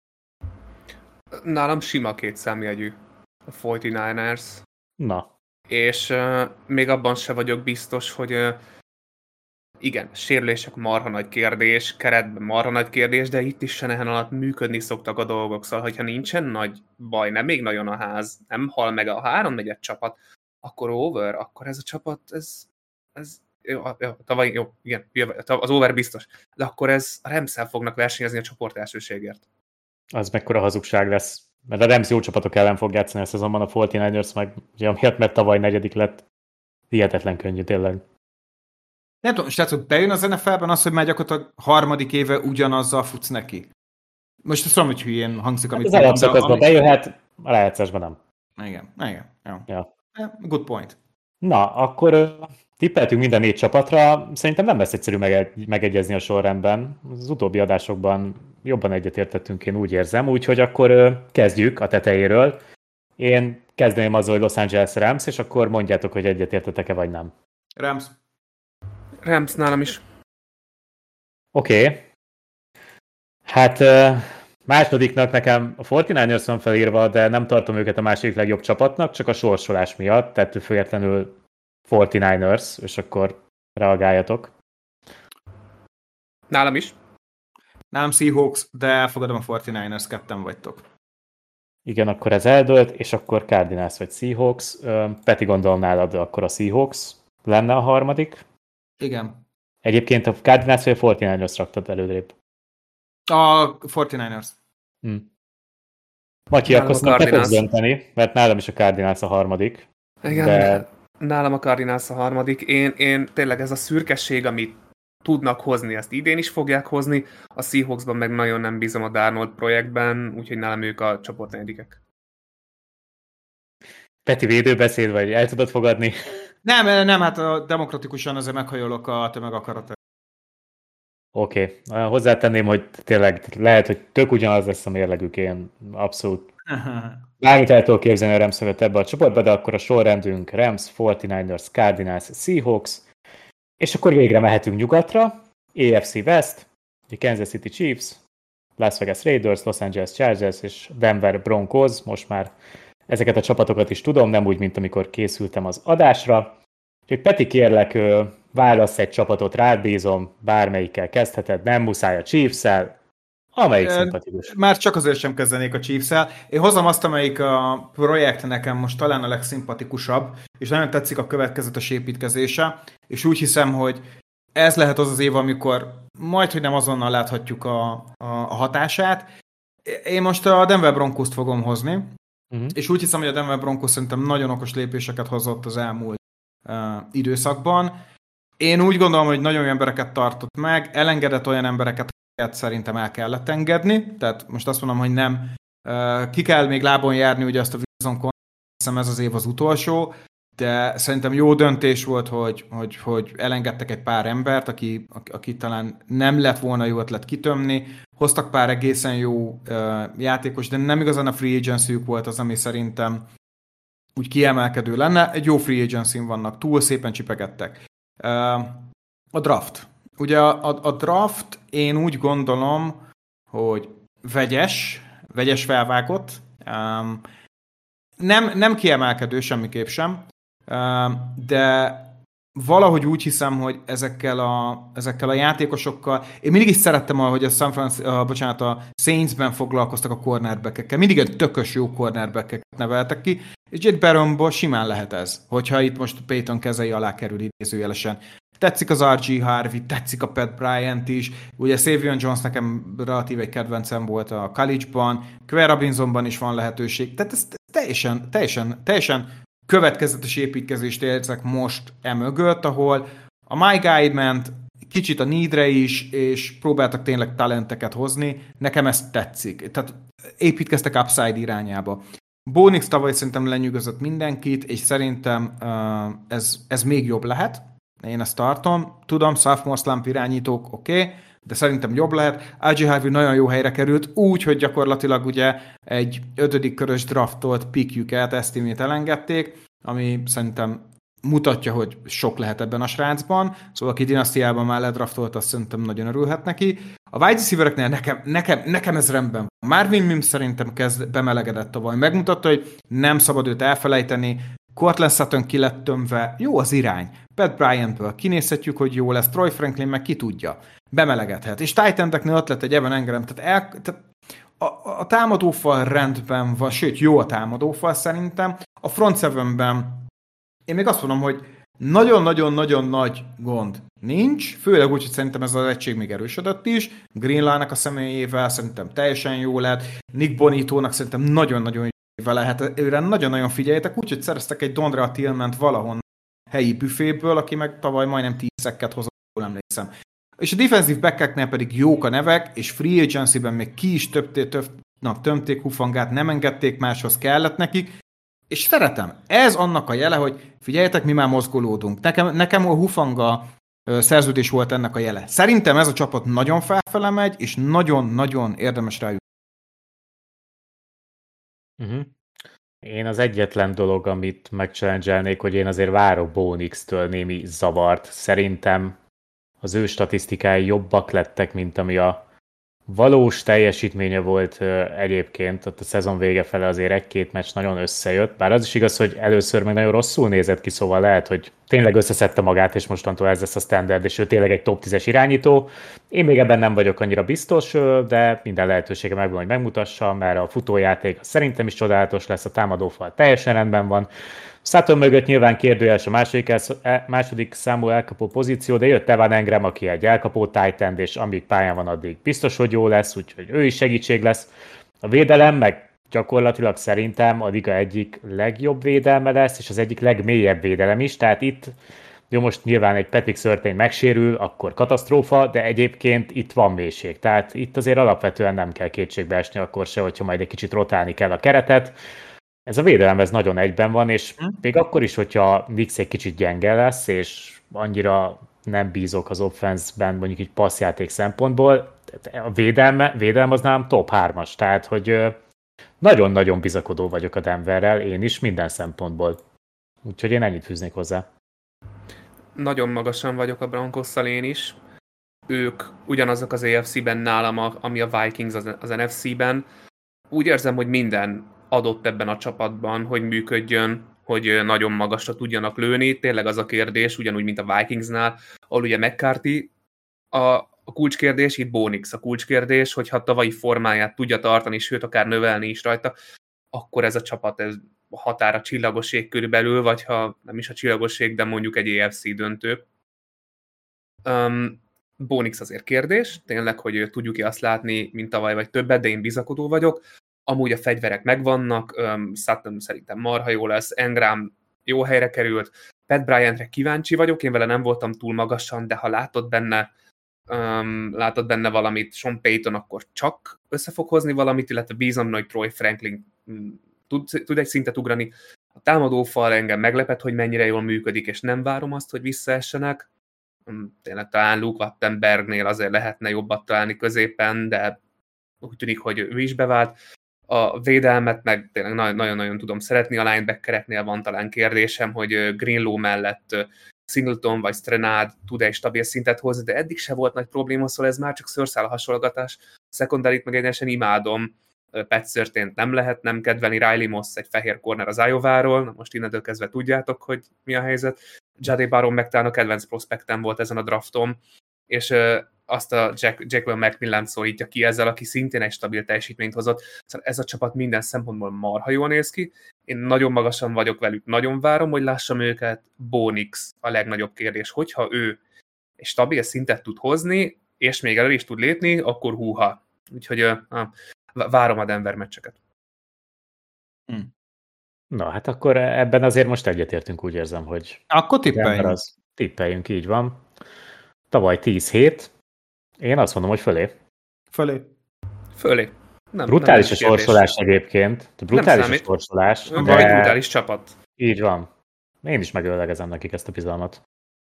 Speaker 2: Nálam sima két számjegyű a negyvenkilencesek.
Speaker 1: Na.
Speaker 2: És uh, még abban se vagyok biztos, hogy uh, igen, sérülések marha nagy kérdés, keretben marha nagy kérdés, de itt is Shanahan alatt működni szoktak a dolgok, szóval hogyha nincsen nagy baj, nem még nagyon a ház, nem hal meg a háromnegyed csapat, akkor over, akkor ez a csapat, ez, ez jó, jó, tavaly, jó, igen, az over biztos, de akkor ez a Rams-szel fognak versenyezni a csoport elsőségért.
Speaker 1: Az mekkora hazugság lesz, mert a Rams jó csapatok ellen fog játszani a szezonban, a negyvenkilencesek meg ugye amiatt, mert tavaly negyedik lett, hihetetlen könnyű tényleg.
Speaker 3: Nem tudom, srácok, bejön az en ef el-ben az, hogy már gyakorlatilag harmadik éve ugyanazzal futsz neki. Most azt tudom, hogy hülyén hangzik, amit...
Speaker 1: Hát az alapszakaszban bejöhet, a rájátszásban nem.
Speaker 3: Igen, igen, jó.
Speaker 1: Ja.
Speaker 3: Good point.
Speaker 1: Na, akkor tippeltünk minden négy csapatra. Szerintem nem lesz egyszerű mege- megegyezni a sorrendben. Az utóbbi adásokban jobban egyetértettünk, én úgy érzem. Úgyhogy akkor kezdjük a tetejéről. Én kezdeném azzal, hogy Los Angeles Rams, és akkor mondjátok, hogy egyetértetek-e vagy nem.
Speaker 3: Rams.
Speaker 2: Rams nálam is.
Speaker 1: Oké. Okay. Hát másodiknak nekem a negyvenkilencesek van felírva, de nem tartom őket a második legjobb csapatnak, csak a sorsolás miatt, ettől függetlenül negyvenkilencesek, és akkor reagáljatok.
Speaker 2: Nálam is.
Speaker 3: Nálam Seahawks, de elfogadom a negyvenkilencesek, ketten vagytok.
Speaker 1: Igen, akkor ez eldőlt, és akkor Cardinals vagy Seahawks. Peti, gondolom nálad, akkor a Seahawks lenne a harmadik.
Speaker 3: Igen.
Speaker 1: Egyébként a Cardinals vagy a negyvenkilencesek raktad előrébb?
Speaker 3: A negyvenkilencesek.
Speaker 1: Hm. Matyi, akkor szerintem te fogsz dönteni, mert nálam is a Cardinals a harmadik.
Speaker 2: Igen, de... nálam a Cardinals a harmadik. Én, én tényleg ez a szürkesség, amit tudnak hozni, ezt idén is fogják hozni. A Seahawksban meg nagyon nem bízom a Darnold projektben, úgyhogy nálam ők a csoport negyedikek.
Speaker 1: Peti, védőbeszéd, vagy el tudod fogadni?
Speaker 3: Nem, nem, hát a demokratikusan azért meghajolok a tömeg akarat.
Speaker 1: Oké, okay. Hozzátenném, hogy tényleg lehet, hogy tök ugyanaz lesz a mérlegük, én abszolút bármit el tudok képzelni a Rams mögött ebbe a csoportba, de akkor a sorrendünk Rams, negyvenkilencesek, Cardinals, Seahawks, és akkor végre mehetünk nyugatra, á ef cé West, Kansas City Chiefs, Las Vegas Raiders, Los Angeles Chargers és Denver Broncos, most már ezeket a csapatokat is tudom, nem úgy, mint amikor készültem az adásra. Úgyhogy Peti, kérlek, válassz egy csapatot, rád bízom, bármelyikkel kezdheted, nem muszáj a Chiefs-el, amelyik e, szimpatikus.
Speaker 3: Már csak azért sem kezdenék a Chiefs-el. Én hozom azt, amelyik a projekt nekem most talán a legszimpatikusabb, és nagyon tetszik a következetes építkezése, és úgy hiszem, hogy ez lehet az az év, amikor majd, hogy nem azonnal láthatjuk a, a, a hatását. Én most a Denver Broncos-t fogom hozni, uh-huh. és úgy hiszem, hogy a Denver Broncos szerintem nagyon okos lépéseket hozott az elmúlt uh, időszakban. Én úgy gondolom, hogy nagyon jó embereket tartott meg, elengedett olyan embereket, akiket szerintem el kellett engedni, tehát most azt mondom, hogy nem. Uh, ki kell még lábon járni, ugye azt a Wilson-kon, hiszem ez az év az utolsó, de szerintem jó döntés volt, hogy, hogy, hogy elengedtek egy pár embert, aki, aki talán nem lett volna jó ötlet kitömni, hoztak pár egészen jó uh, játékos, de nem igazán a free agency-ük volt az, ami szerintem úgy kiemelkedő lenne. Egy jó free agency-n vannak, túl szépen csipegettek. Uh, a draft. Ugye a, a, a draft, én úgy gondolom, hogy vegyes, vegyes felvágott, Um, nem, nem kiemelkedő semmiképp sem, um, de valahogy úgy hiszem, hogy ezekkel a, ezekkel a játékosokkal, én mindig is szerettem, hogy a, San Francisco, uh, bocsánat, a Saintsben foglalkoztak a cornerback-ekkel. Mindig egy tökös jó cornerback-eket neveltek ki, és Jake Barronból simán lehet ez, hogyha itt most Peyton kezei alá kerül idézőjelesen. Tetszik az er gé Harvey, tetszik a Pat Bryant is, ugye Savion Jones nekem relatív egy kedvencem volt a college-ban, Quay Robinsonban is van lehetőség, tehát ez teljesen, teljesen, teljesen következetes építkezést érzek most emögött, ahol a My Guide ment, kicsit a Needre is, és próbáltak tényleg talenteket hozni, nekem ez tetszik, tehát építkeztek upside irányába. Bo Nix tavaly szerintem lenyűgözött mindenkit, és szerintem uh, ez, ez még jobb lehet. Én ezt tartom. Tudom, sophomore slump irányítók, oké, okay, de szerintem jobb lehet. er gé Harvey nagyon jó helyre került, úgy, hogy gyakorlatilag ugye egy ötödik körös draftolt pickjüket, esztimét elengedték, ami szerintem mutatja, hogy sok lehet ebben a srácban. Szóval aki dinasztiában már ledraftolt, azt szerintem nagyon örülhet neki. A wide receivereknél nekem, nekem, nekem ez rendben van. Marvin Mims szerintem kezd bemelegedett tavaly. Megmutatta, hogy nem szabad őt elfelejteni. Cortland Sutton ki lett tömve. Jó az irány. Pat Bryantből kinézhetjük, hogy jó lesz. Troy Franklin meg ki tudja. Bemelegedhet. És tight endeknél ott lett egy Evan Engram. Tehát, el, tehát a, a támadófal rendben van, sőt jó a támadófal szerintem. A front sevenben én még azt mondom, hogy nagyon-nagyon-nagyon nagy gond nincs, főleg úgy, hogy szerintem ez az egység még erősödött is. Greenlaw-nak a személyével szerintem teljesen jó lett, Nick Bonito-nak szerintem nagyon-nagyon jó lehet, őre nagyon-nagyon figyeljetek, úgyhogy szereztek egy Dondre Tillmant valahonnan helyi büféből, aki meg tavaly majdnem tíz szekket hozott, jól emlékszem. És a defensive back-eknél pedig jók a nevek, és free agency-ben még ki is többté, több, na, tömték Hufangát, nem engedték máshoz, kellett nekik, és szeretem. Ez annak a jele, hogy figyeljetek, mi már mozgolódunk. Nekem, nekem a Hufanga szerződés volt ennek a jele. Szerintem ez a csapat nagyon felfele megy, és nagyon-nagyon érdemes rájuk.
Speaker 1: Uh-huh. Én az egyetlen dolog, amit megchallenge-elnék, hogy én azért várok Bo Nix-től némi zavart. Szerintem az ő statisztikái jobbak lettek, mint ami a valós teljesítménye volt egyébként, ott a szezon vége fele azért egy-két meccs nagyon összejött, bár az is igaz, hogy először meg nagyon rosszul nézett ki, szóval lehet, hogy tényleg összeszedte magát, és mostantól ez lesz a standard, és ő tényleg egy top tízes irányító. Én még ebben nem vagyok annyira biztos, de minden lehetősége megvan, hogy megmutassa, mert a futójáték szerintem is csodálatos lesz, a támadófal teljesen rendben van. Sutton mögött nyilván kérdőjeles a második, második számú elkapó pozíció, de jött Evan Engram, aki egy elkapó tight end, és amíg pályán van, addig biztos, hogy jó lesz, úgyhogy ő is segítség lesz. A védelem meg gyakorlatilag szerintem a liga egyik legjobb védelme lesz, és az egyik legmélyebb védelem is, tehát itt jó, most nyilván egy Patrick Surtain megsérül, akkor katasztrófa, de egyébként itt van mélység, tehát itt azért alapvetően nem kell kétségbe esni akkor se, hogyha majd egy kicsit rotálni kell a keretet. Ez a védelem ez nagyon egyben van, és hm? még akkor is, hogyha Nix egy kicsit gyenge lesz, és annyira nem bízok az offenszben, mondjuk így passzjáték szempontból, a védelme, védelem az nálam top hármas, tehát hogy nagyon-nagyon bizakodó vagyok a Denverrel, én is minden szempontból. Úgyhogy én ennyit fűznék hozzá.
Speaker 2: Nagyon magasan vagyok a Broncosszal én is. Ők ugyanazok az á ef cé-ben nálam, ami a Vikings az, az en ef cé-ben. Úgy érzem, hogy minden adott ebben a csapatban, hogy működjön, hogy nagyon magasra tudjanak lőni. Tényleg az a kérdés, ugyanúgy, mint a Vikingsnál, ahol ugye McCarthy a, a kulcskérdés, itt Bo Nix a kulcskérdés, hogyha tavalyi formáját tudja tartani, sőt, akár növelni is rajta, akkor ez a csapat ez határ a csillagosség körülbelül, vagy ha nem is a csillagosség, de mondjuk egy á ef cé döntő. Um, Bo Nix azért kérdés, tényleg, hogy tudjuk-e azt látni, mint tavaly, vagy többet, de én bizakodó vagyok. Amúgy a fegyverek megvannak, um, Sutton szerintem marha jó lesz, Engram jó helyre került, Pat Bryantre kíváncsi vagyok, én vele nem voltam túl magasan, de ha látod benne, um, látod benne valamit Sean Payton, akkor csak össze fog hozni valamit, illetve bízom, hogy Troy Franklin um, tud, tud egy szintet ugrani. A támadófal engem meglepett, hogy mennyire jól működik, és nem várom azt, hogy visszaessenek. Um, tényleg talán Luke Wattenbergnél azért lehetne jobbat találni középen, de úgy tűnik, hogy ő is bevált. A védelmet meg tényleg nagyon-nagyon tudom szeretni, a linebackereknél van talán kérdésem, hogy Greenlaw mellett Singleton vagy Strenad tud egy stabil szintet hozni, de eddig se volt nagy probléma, szóval ez már csak szőrszál a hasonlgatás. A secondaryt meg egyenesen imádom, Pat Surtain nem lehet nem kedvelni, Riley Moss egy fehér corner az Iowa-ról, na most innentől kezdve tudjátok, hogy mi a helyzet. Jade Baron meg talán a kedvenc prospektem volt ezen a drafton, és azt a Jack, Jacqueline McMillan szólítja ki ezzel, aki szintén egy stabil teljesítményt hozott. Szóval ez a csapat minden szempontból marha jól néz ki. Én nagyon magasan vagyok velük, nagyon várom, hogy lássam őket. Bo Nix a legnagyobb kérdés. Hogyha ő egy stabil szintet tud hozni, és még elő is tud lépni, akkor húha. Úgyhogy uh, várom a Denver meccseket.
Speaker 1: Hm. Na, hát akkor ebben azért most egyetértünk, úgy érzem, hogy...
Speaker 3: Akkor tippeljünk.
Speaker 1: Az, tippeljünk, így van. Tavaly tíz hét. Én azt mondom, hogy fölé.
Speaker 3: Fölé.
Speaker 2: Fölé. Nem,
Speaker 1: brutális
Speaker 2: nem
Speaker 1: a sorsolás egyébként. Brutális a sorsolás.
Speaker 2: De... Vagy brutális csapat.
Speaker 1: Így van. Én is megöllegezem nekik ezt a bizalmat.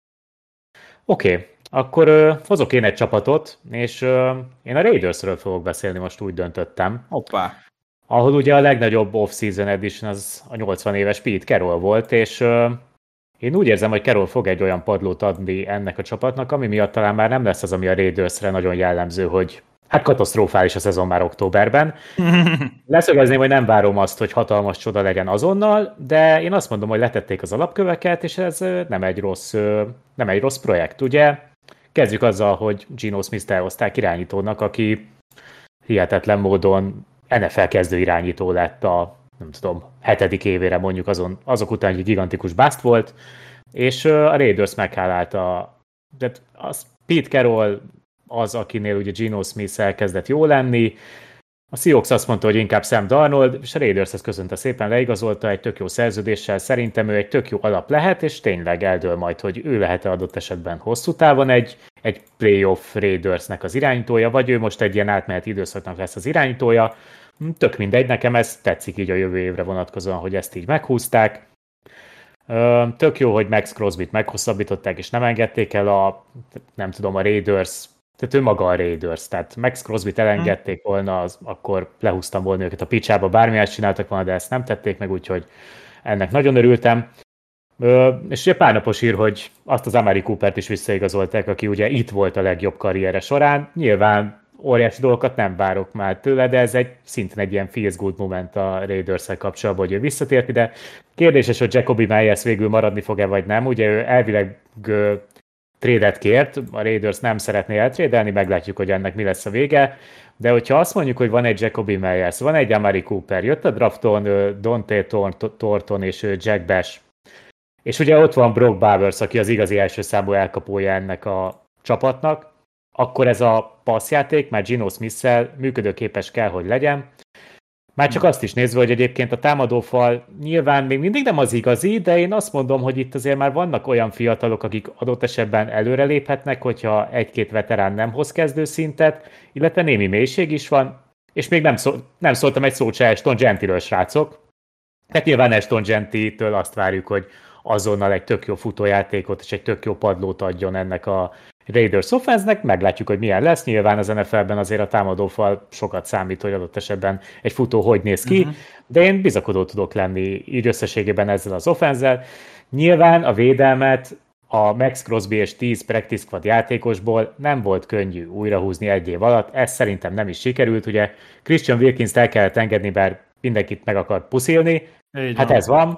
Speaker 1: Oké, okay. Akkor uh, hozok én egy csapatot, és uh, én a Raidersről fogok beszélni, most úgy döntöttem.
Speaker 3: Hoppá.
Speaker 1: Ahol ugye a legnagyobb off-season edition az a nyolcvan éves Pete Carroll volt, és uh, én úgy érzem, hogy Carroll fog egy olyan padlót adni ennek a csapatnak, ami miatt talán már nem lesz az, ami a Raidersre nagyon jellemző, hogy hát katasztrofális a szezon már októberben. Leszögezném, hogy nem várom azt, hogy hatalmas csoda legyen azonnal, de én azt mondom, hogy letették az alapköveket, és ez nem egy rossz, nem egy rossz projekt, ugye? Kezdjük azzal, hogy Geno Smith-t elhozták irányítónak, aki hihetetlen módon en ef el kezdő irányító lett a, nem tudom, hetedik évére mondjuk azon, azok után, hogy gigantikus bust volt, és a Raiders meghálálta, de az Pete Carroll az, akinél ugye Geno Smith elkezdett jó lenni. A Seahawks azt mondta, hogy inkább Sam Darnold, és a Raiders ezt köszönte szépen, leigazolta egy tök jó szerződéssel, szerintem ő egy tök jó alap lehet, és tényleg eldől majd, hogy ő lehet-e adott esetben hosszú távon egy, egy playoff Raidersnek az irányítója, vagy ő most egy ilyen átmeneti időszaknak lesz az irányítója. Tök mindegy, nekem ez tetszik így a jövő évre vonatkozóan, hogy ezt így meghúzták. Tök jó, hogy Max Crosbyt meghosszabbították, és nem engedték el a, nem tudom, a Raiders, tehát ő maga a Raiders, tehát Max Crosbyt elengedték volna, az, akkor lehúztam volna őket a picsába, bármilyen csináltak volna, de ezt nem tették meg, úgyhogy ennek nagyon örültem. Ö, és ugye pár napos hír, hogy azt az Amari Coopert is visszaigazolták, aki ugye itt volt a legjobb karriere során. Nyilván óriási dolgokat nem várok már tőle, de ez egy szintén egy ilyen feels good moment a Raiders-szel kapcsolatban, hogy ő visszatért ide. Kérdéses, hogy Jacoby Myers végül maradni fog-e, vagy nem. Ugye ő elvileg trédet kért, a Raiders nem szeretné eltrédelni, meglátjuk, hogy ennek mi lesz a vége, de hogyha azt mondjuk, hogy van egy Jacoby Myers, van egy Amari Cooper, jött a drafton Dante Thornton és Jack Bash, és ugye ott van Brock Bowers, aki az igazi első számú elkapója ennek a csapatnak, akkor ez a passzjáték már Geno Smith-szel működőképes kell, hogy legyen. Már csak azt is nézve, hogy egyébként a támadófal nyilván még mindig nem az igazi, de én azt mondom, hogy itt azért már vannak olyan fiatalok, akik adott esetben előreléphetnek, hogyha egy-két veterán nem hoz kezdőszintet, illetve némi mélység is van, és még nem, szó, nem szóltam egy szót se Ashton Gentiről, srácok. Tehát nyilván Ashton Gentitől azt várjuk, hogy azonnal egy tök jó futójátékot és egy tök jó padlót adjon ennek a Raiders offense-nek, meglátjuk, hogy milyen lesz. Nyilván az en ef el-ben azért a támadófal sokat számít, hogy adott esetben egy futó hogy néz ki, uh-huh. de én bizakodó tudok lenni így összességében ezzel az offense-zel. Nyilván a védelmet a Max Crosby és tíz practice squad játékosból nem volt könnyű újrahúzni egy év alatt, ez szerintem nem is sikerült, ugye Christian Wilkins-t el kellett engedni, bár mindenkit meg akart puszilni, így hát van. Ez van.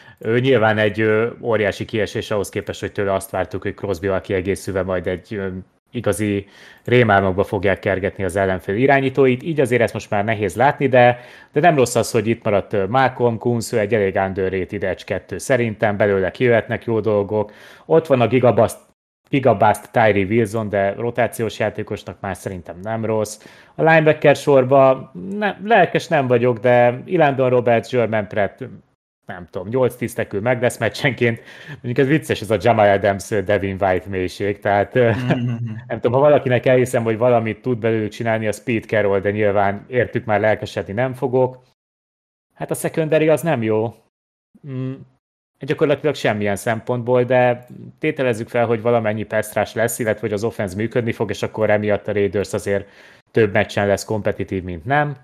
Speaker 1: Ő nyilván egy ö, óriási kiesés ahhoz képest, hogy tőle azt vártuk, hogy Crosby-val kiegészülve majd egy ö, igazi rémálmokba fogják kergetni az ellenfél irányítóit, így azért ezt most már nehéz látni, de, de nem rossz az, hogy itt maradt Malcolm Kuntz, ő egy elég underrated edge kettő szerintem, belőle kijöhetnek jó dolgok. Ott van a Gigabast, Gigabast Tyree Wilson, de rotációs játékosnak már szerintem nem rossz. A linebacker sorba ne, lelkes nem vagyok, de Elandon Roberts, German Pratt, nem tudom, nyolc-tíz tekül meg lesz meccsenként. Mondjuk ez vicces, ez a Jamal Adams, Devin White mélység, tehát mm-hmm. nem tudom, ha valakinek elhiszem, hogy valamit tud belőlük csinálni, az Pete Carroll, de nyilván értük már lelkesedni nem fogok. Hát a secondary az nem jó. Mm, gyakorlatilag semmilyen szempontból, de tételezzük fel, hogy valamennyi pass lesz, illetve hogy az offense működni fog, és akkor emiatt a Raiders azért több meccsen lesz kompetitív, mint nem.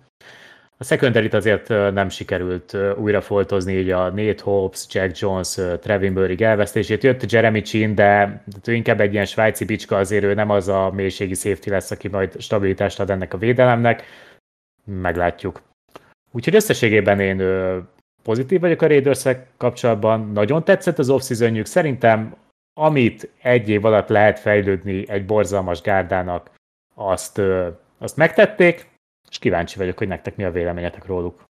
Speaker 1: A secondaryt azért nem sikerült újra foltozni, így a Nate Hobbs, Jack Jones, Trevin Burrig elvesztését. Jött Jeremy Chin, de ő inkább egy ilyen svájci bicska, azért ő nem az a mélységi safety lesz, aki majd stabilitást ad ennek a védelemnek. meglátjuk. Úgyhogy összességében én ö, pozitív vagyok a Raiders-ek kapcsolatban, nagyon tetszett az off-seasonjük, szerintem amit egy év alatt lehet fejlődni egy borzalmas gárdának, azt, ö, azt megtették, és kíváncsi vagyok, hogy nektek mi a véleményetek róluk.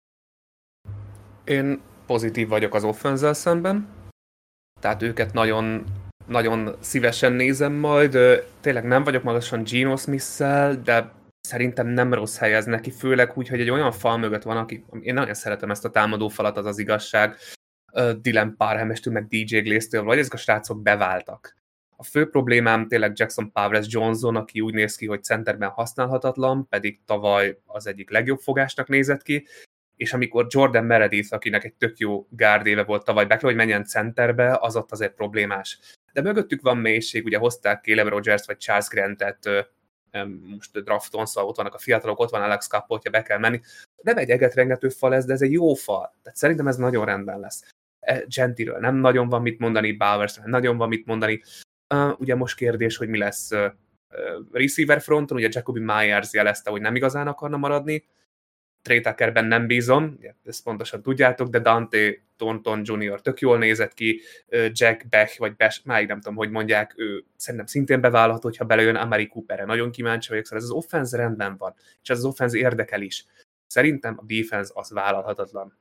Speaker 2: Én pozitív vagyok az offense-zel szemben, tehát őket nagyon, nagyon szívesen nézem majd. Tényleg nem vagyok magasan Geno Smith-szel, de szerintem nem rossz hely ez neki, főleg úgy, hogy egy olyan fal mögött van, aki, én nagyon szeretem ezt a támadó falat, az az igazság, Dylan Parham-estől, meg dé jé Glaze-től, vagy ezek a srácok beváltak. A fő problémám tényleg Jackson Powers-Johnson, aki úgy néz ki, hogy centerben használhatatlan, pedig tavaly az egyik legjobb fogásnak nézett ki, és amikor Jordan Meredith, akinek egy tök jó gárdéve volt tavaly, be kell, hogy menjen centerbe, az ott azért problémás. De mögöttük van mélység, ugye hozták Caleb Rogers vagy Charles Grantet most drafton, szóval ott vannak a fiatalok, ott van Alex Kapp, hogyha be kell menni. Nem egy egetrengető fal ez, de ez egy jó fal. Tehát szerintem ez nagyon rendben lesz. Gentiről nem nagyon van mit mondani, Bowersről nem nagyon van mit mondani. Uh, ugye most kérdés, hogy mi lesz uh, receiver fronton, ugye Jacoby Myers jelezte, hogy nem igazán akarna maradni. Trey Tuckerben nem bízom, ezt pontosan tudjátok, de Dante Thornton junior tök jól nézett ki, Jack Beck, vagy Besh, máig nem tudom, hogy mondják, ő szerintem szintén bevállalható, hogyha belejön Amari Cooperre. Nagyon kíváncsi vagyok, szóval ez az offense rendben van, és ez az offense érdekel is. Szerintem a defense az vállalhatatlan.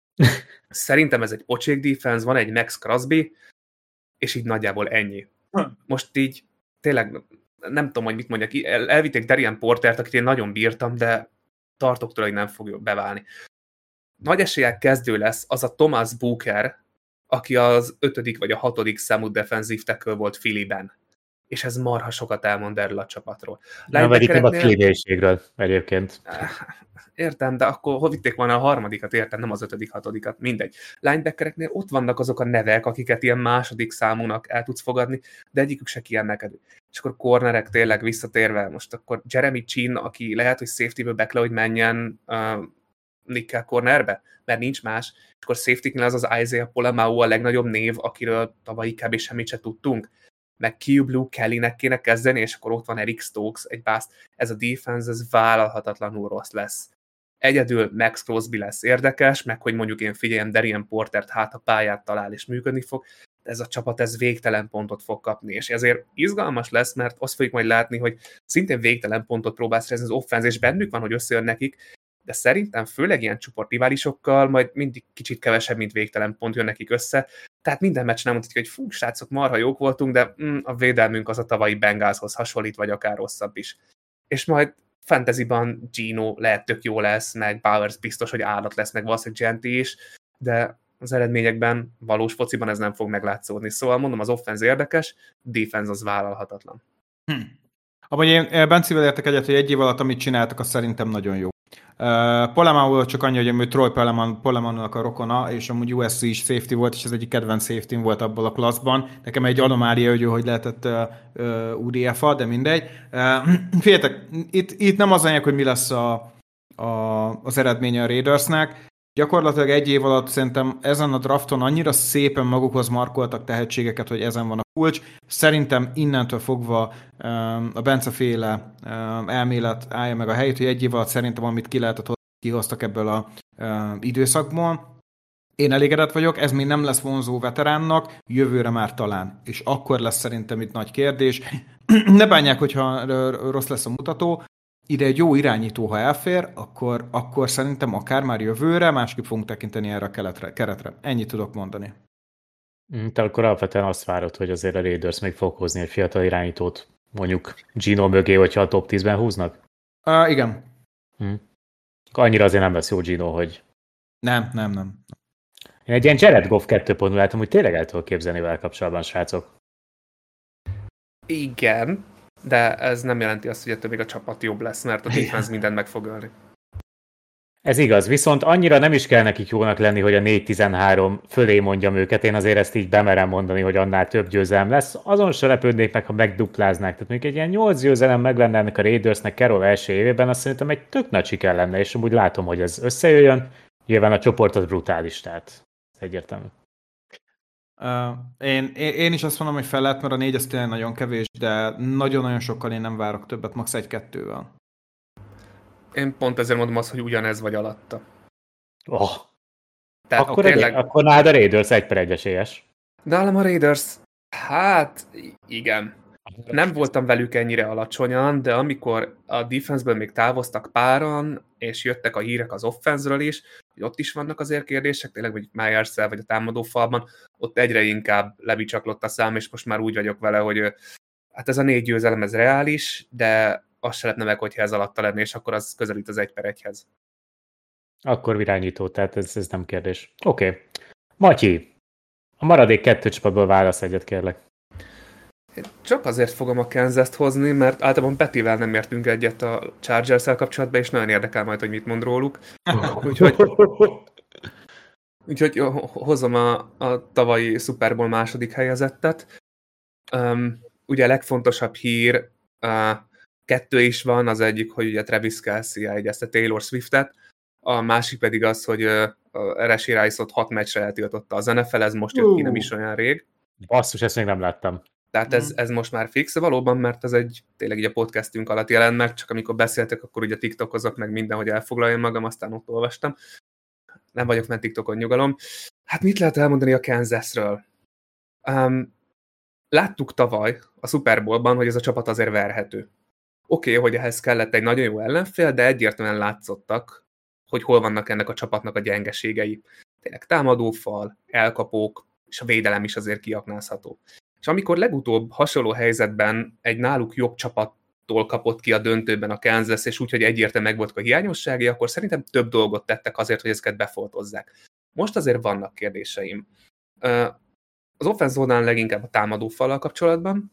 Speaker 2: Szerintem ez egy pocsék defense, van egy Max Crosby, és így nagyjából ennyi. Most így tényleg nem tudom, hogy mit mondjak, El, elvitték Darian Portert, akit én nagyon bírtam, de tartok tőle, hogy nem fog beválni. Nagy eséllyel kezdő lesz az a Thomas Booker, aki az ötödik vagy a hatodik számú defensív tackle volt Phillyben. És ez marha sokat elmond erről a csapatról.
Speaker 1: Nem vagy itt a Philly-ségről egyébként.
Speaker 2: Értem, de akkor hol vitték volna a harmadikat, értem, nem az ötödik, hatodikat, mindegy. Linebackereknél ott vannak azok a nevek, akiket ilyen második számúnak el tudsz fogadni, de egyikük se kiemelkedő. És akkor cornerek tényleg visszatérve, most akkor Jeremy Chin, aki lehet, hogy safety-ből be kell, hogy menjen uh, nickel cornerbe, mert nincs más, és akkor safety-knél az az Isaiah Polamau a legnagyobb név, akiről tavaly kb. Semmit se tudtunk, meg Q Blue Kellynek kéne kezdeni, és akkor ott van Eric Stokes, egy bászt. Ez a defense, ez vállalhatatlanul rossz lesz. Egyedül Max Crosby lesz érdekes, meg hogy mondjuk én figyeljem Darian Portert, hát a pályát talál és működni fog, de ez a csapat ez végtelen pontot fog kapni, és ezért izgalmas lesz, mert azt fogjuk majd látni, hogy szintén végtelen pontot próbál szerezni az offense, és bennük van, hogy összejön nekik, de szerintem főleg ilyen csoportriválisokkal majd mindig kicsit kevesebb, mint végtelen pont jön nekik össze, tehát minden meccs nem mondhatjuk, hogy fú, srácok, marha jók voltunk, de mm, a védelmünk az a tavalyi Bengalshoz hasonlít, vagy akár rosszabb is. És majd fantasyban Geno lehet tök jó lesz, meg Bowers biztos, hogy állat lesz, meg valószínűleg Genti is, de az eredményekben, valós fociban ez nem fog meglátszódni. Szóval mondom, az offense érdekes, defense az vállalhatatlan.
Speaker 3: Hm. Abban én Bencivel értek egyet, hogy egy év alatt, amit csináltak, az szerintem nagyon jó. Uh, Polemon csak annyi, hogy Troy Polemon, Polemonnak a rokona, és amúgy u es cé is safety volt, és ez egyik kedvenc safety volt abból a klasszban. Nekem egy anomália, hogy ő hogy lehetett uh, uh, u dé ef-a, de mindegy. Uh, Figyeljetek, itt, itt nem az anyag, hogy mi lesz a, a, az eredménye a Raidersnek. Gyakorlatilag egy év alatt szerintem ezen a drafton annyira szépen magukhoz markoltak tehetségeket, hogy ezen van a kulcs. Szerintem innentől fogva um, a Bence-féle um, elmélet állja meg a helyét, hogy egy év alatt szerintem amit ki lehetett, kihoztak ebből a um, időszakból. Én elégedett vagyok, ez még nem lesz vonzó veteránnak, jövőre már talán. És akkor lesz szerintem itt nagy kérdés. Ne bánják, hogyha rossz lesz a mutató. Ide egy jó irányító, ha elfér, akkor, akkor szerintem akár már jövőre másképp fogunk tekinteni erre a keletre, keretre. Ennyit tudok mondani.
Speaker 1: Te akkor alapvetően azt várod, hogy azért a Raiders még fog hozni egy fiatal irányítót, mondjuk Geno mögé, hogyha a top tízben húznak?
Speaker 3: Uh, igen.
Speaker 1: Hm. Annyira azért nem lesz jó Geno, hogy...
Speaker 3: Nem, nem, nem.
Speaker 1: Én egy ilyen Jared Goff kettő pont null látom, hogy tényleg el tudok képzelni vele kapcsolatban, srácok.
Speaker 2: Igen, de ez nem jelenti azt, hogy ettől még a csapat jobb lesz, mert a defense mindent meg fog ölni.
Speaker 1: Ez igaz, viszont annyira nem is kell nekik jónak lenni, hogy a négy tizenhárom fölé mondjam őket, én azért ezt így bemerem mondani, hogy annál több győzelem lesz. Azon se lepődnék meg, ha megdupláznák. Tehát mondjuk egy ilyen nyolc győzelem meg lenne ennek a Raidersnek Carroll első évében, azt szerintem egy tök nagy siker lenne, és amúgy látom, hogy ez összejöjjön. Nyilván a csoport az brutális, tehát ez egyértelmű.
Speaker 3: Uh, én, én is azt mondom, hogy fel lehet, mert a négy az tényleg nagyon kevés, de nagyon-nagyon sokkal én nem várok többet, max. egy-kettővel.
Speaker 2: Én pont ezért mondom azt, hogy ugyanez vagy alatta.
Speaker 1: Oh.
Speaker 2: Tehát
Speaker 1: Akkor,
Speaker 2: tényleg...
Speaker 1: egy, akkor nálad a Raiders egy per egy esélyes.
Speaker 2: Nálam a Raiders, hát igen. Nem voltam velük ennyire alacsonyan, de amikor a defenseből még távoztak páran, és jöttek a hírek az offense-ről is, hogy ott is vannak azért kérdések, tényleg, hogy Myers-szel vagy a támadó falban, ott egyre inkább lebicsaklott a szám, és most már úgy vagyok vele, hogy hát ez a négy győzelem, ez reális, de az se lehetne meg, hogyha ez alatta lenni, és akkor az közelít az egy per egyhez.
Speaker 1: Akkor virányító, tehát ez, ez nem kérdés. Oké. Okay. Matyi, a maradék kettő csapatból válasz egyet, kérlek.
Speaker 2: Én csak azért fogom a Kansas-t hozni, mert általában Petivel nem értünk egyet a Chargers-el kapcsolatban, és nagyon érdekel majd, hogy mit mond róluk. Úgyhogy, úgyhogy hozom a, a tavalyi Super Bowl második helyezettet. Um, ugye a legfontosabb hír, uh, kettő is van, az egyik, hogy ugye Travis Kelce jegyezte Taylor Swiftet, a másik pedig az, hogy uh, Rashee Rice-ot hat meccsre eltiltotta az en ef el, ez most jött ki, nem is olyan rég.
Speaker 1: Basszus, ezt még nem láttam.
Speaker 2: Tehát ez, ez most már fix, valóban, mert ez egy tényleg így a podcastünk alatt jelent meg, csak amikor beszéltek, akkor ugye TikTokozok meg minden, hogy elfoglaljam magam, aztán ott olvastam. Nem vagyok ment TikTokon, nyugalom. Hát mit lehet elmondani a Kansasről? Um, láttuk tavaly a Super Bowlban, hogy ez a csapat azért verhető. Oké, okay, hogy ehhez kellett egy nagyon jó ellenfél, de egyértelműen látszottak, hogy hol vannak ennek a csapatnak a gyengeségei. Tényleg támadófal, elkapók, és a védelem is azért kiaknázható. És amikor legutóbb hasonló helyzetben egy náluk jobb csapattól kapott ki a döntőben a Kansas, és úgy, hogy egyértelműen megvoltak a hiányosságai, akkor szerintem több dolgot tettek azért, hogy ezeket befoltozzák. Most azért vannak kérdéseim. Az offense oldalán leginkább a támadó fallal kapcsolatban.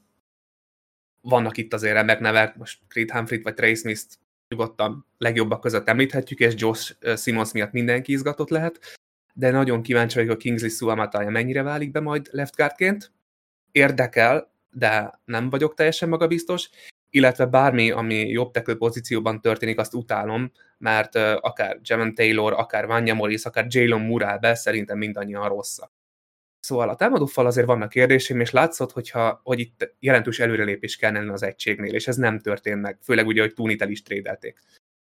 Speaker 2: Vannak itt azért remek nevek, most Creed Humphrey vagy Trey Smith-t nyugodtan legjobbak között említhetjük, és Josh Simmons miatt mindenki izgatott lehet, de nagyon kíváncsi vagyok, a Kingsley Suamataia mennyire válik be majd left guardként. Érdekel, de nem vagyok teljesen magabiztos, illetve bármi, ami jobb tackle pozícióban történik, azt utálom, mert uh, akár Javon Taylor, akár Vanya Morris, akár Jalen Moore be, szerintem mindannyian rosszak. Szóval a támadófal azért vannak kérdéseim, és látszott, hogyha, hogy itt jelentős előrelépés kell lenni az egységnél, és ez nem történt meg, főleg ugye, hogy Tooney-t el is trédelték.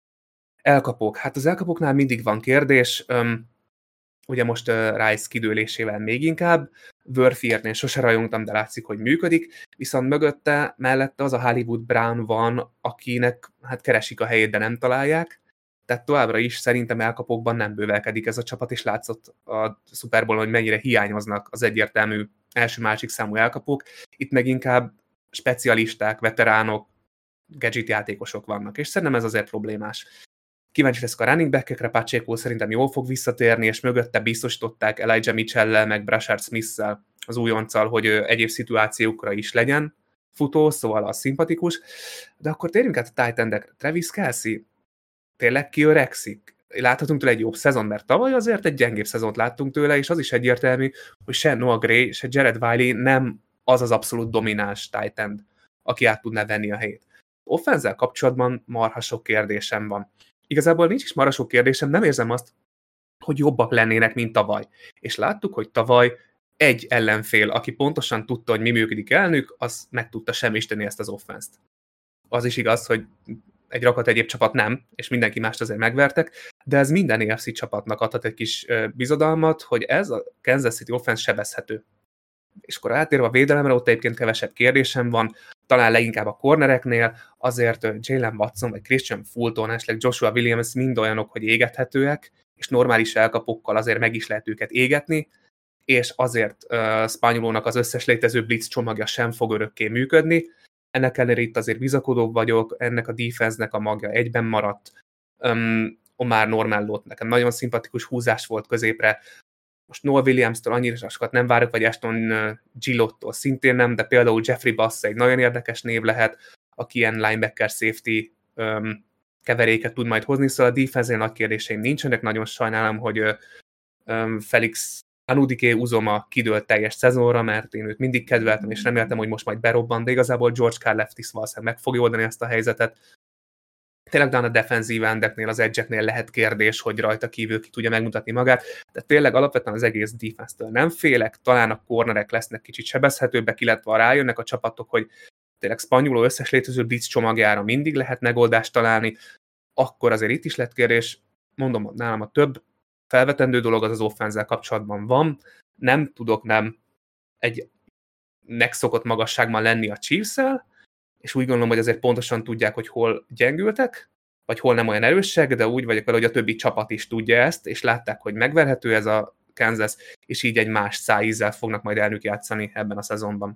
Speaker 2: Elkapók. Hát az elkapóknál mindig van kérdés, um, ugye most uh, Rice kidőlésével még inkább, Worthiertnél sose rajongtam, de látszik, hogy működik, viszont mögötte, mellette az a Hollywood Brown van, akinek hát keresik a helyét, de nem találják, tehát továbbra is szerintem elkapókban nem bővelkedik ez a csapat, és látszott a Super Bowl-on, hogy mennyire hiányoznak az egyértelmű első-másik számú elkapók, itt meg inkább specialisták, veteránok, gadget játékosok vannak, és szerintem ez azért problémás. Kíváncsi leszek a running back-ekre, Pacheco szerintem jól fog visszatérni, és mögötte biztosították Elijah Mitchell-lel, meg Brashard Smith-szel, az újonccal, hogy egyéb szituációkra is legyen futó, szóval az szimpatikus. De akkor térjünk át a tight endekre. Travis Kelce tényleg kiöregszik? Láthatunk tőle egy jobb szezon, mert tavaly azért egy gyengébb szezont láttunk tőle, és az is egyértelmű, hogy se Noah Gray, se Jared Wiley nem az az abszolút domináns tight end, aki át tudná venni a helyét. Offenzel kapcsolatban marha sok kérdésem van. Igazából nincs is marha sok kérdésem, nem érzem azt, hogy jobbak lennének, mint tavaly. És láttuk, hogy tavaly egy ellenfél, aki pontosan tudta, hogy mi működik elnök, az meg tudta semmisíteni ezt az offenszt. Az is igaz, hogy egy rakat egyéb csapat nem, és mindenki mást azért megvertek, de ez minden á ef cé csapatnak adhat egy kis bizodalmat, hogy ez a Kansas City offense sebezhető. És akkor átérve a védelemre, ott egyébként kevesebb kérdésem van, talán leginkább a cornereknél, azért Jalen Watson, vagy Christian Fulton, esetleg Joshua Williams mind olyanok, hogy égethetőek, és normális elkapókkal azért meg is lehet őket égetni, és azért uh, Spanyolónak az összes létező blitz csomagja sem fog örökké működni. Ennek ellenére itt azért bizakodóbb vagyok, ennek a defense-nek a magja egyben maradt. Um, Omar Normellót nekem nagyon szimpatikus húzás volt középre. Most Noah Williams-től annyira sokat nem várok, vagy Ashton Gillottól szintén nem, de például Jeffrey Bass egy nagyon érdekes név lehet, aki ilyen linebacker safety um, keveréket tud majd hozni, szóval a defense-en nagy kérdéseim nincsenek, nagyon sajnálom, hogy um, Felix Anudike Uzoma kidőlt teljes szezonra, mert én őt mindig kedveltem, és reméltem, hogy most majd berobban, de igazából George Karlaftis valószínűleg meg fogja oldani ezt a helyzetet. Tényleg, de a defenzív endeknél, az edge-eknél lehet kérdés, hogy rajta kívül ki tudja megmutatni magát, de tényleg alapvetően az egész defense-től nem félek, talán a cornerek lesznek kicsit sebezhetőbbek, illetve rájönnek a csapatok, hogy tényleg Spanyoló összes létező blitz csomagjára mindig lehet megoldást találni, akkor azért itt is lett kérdés. Mondom, nálam a több felvetendő dolog az az offenzel kapcsolatban van. Nem tudok nem egy megszokott magasságban lenni a Chiefs-el, és úgy gondolom, hogy azért pontosan tudják, hogy hol gyengültek, vagy hol nem olyan erősek, de úgy vagyok vele, hogy a többi csapat is tudja ezt, és látták, hogy megverhető ez a Kansas, és így egy más szájízzel fognak majd elnök játszani ebben a szezonban.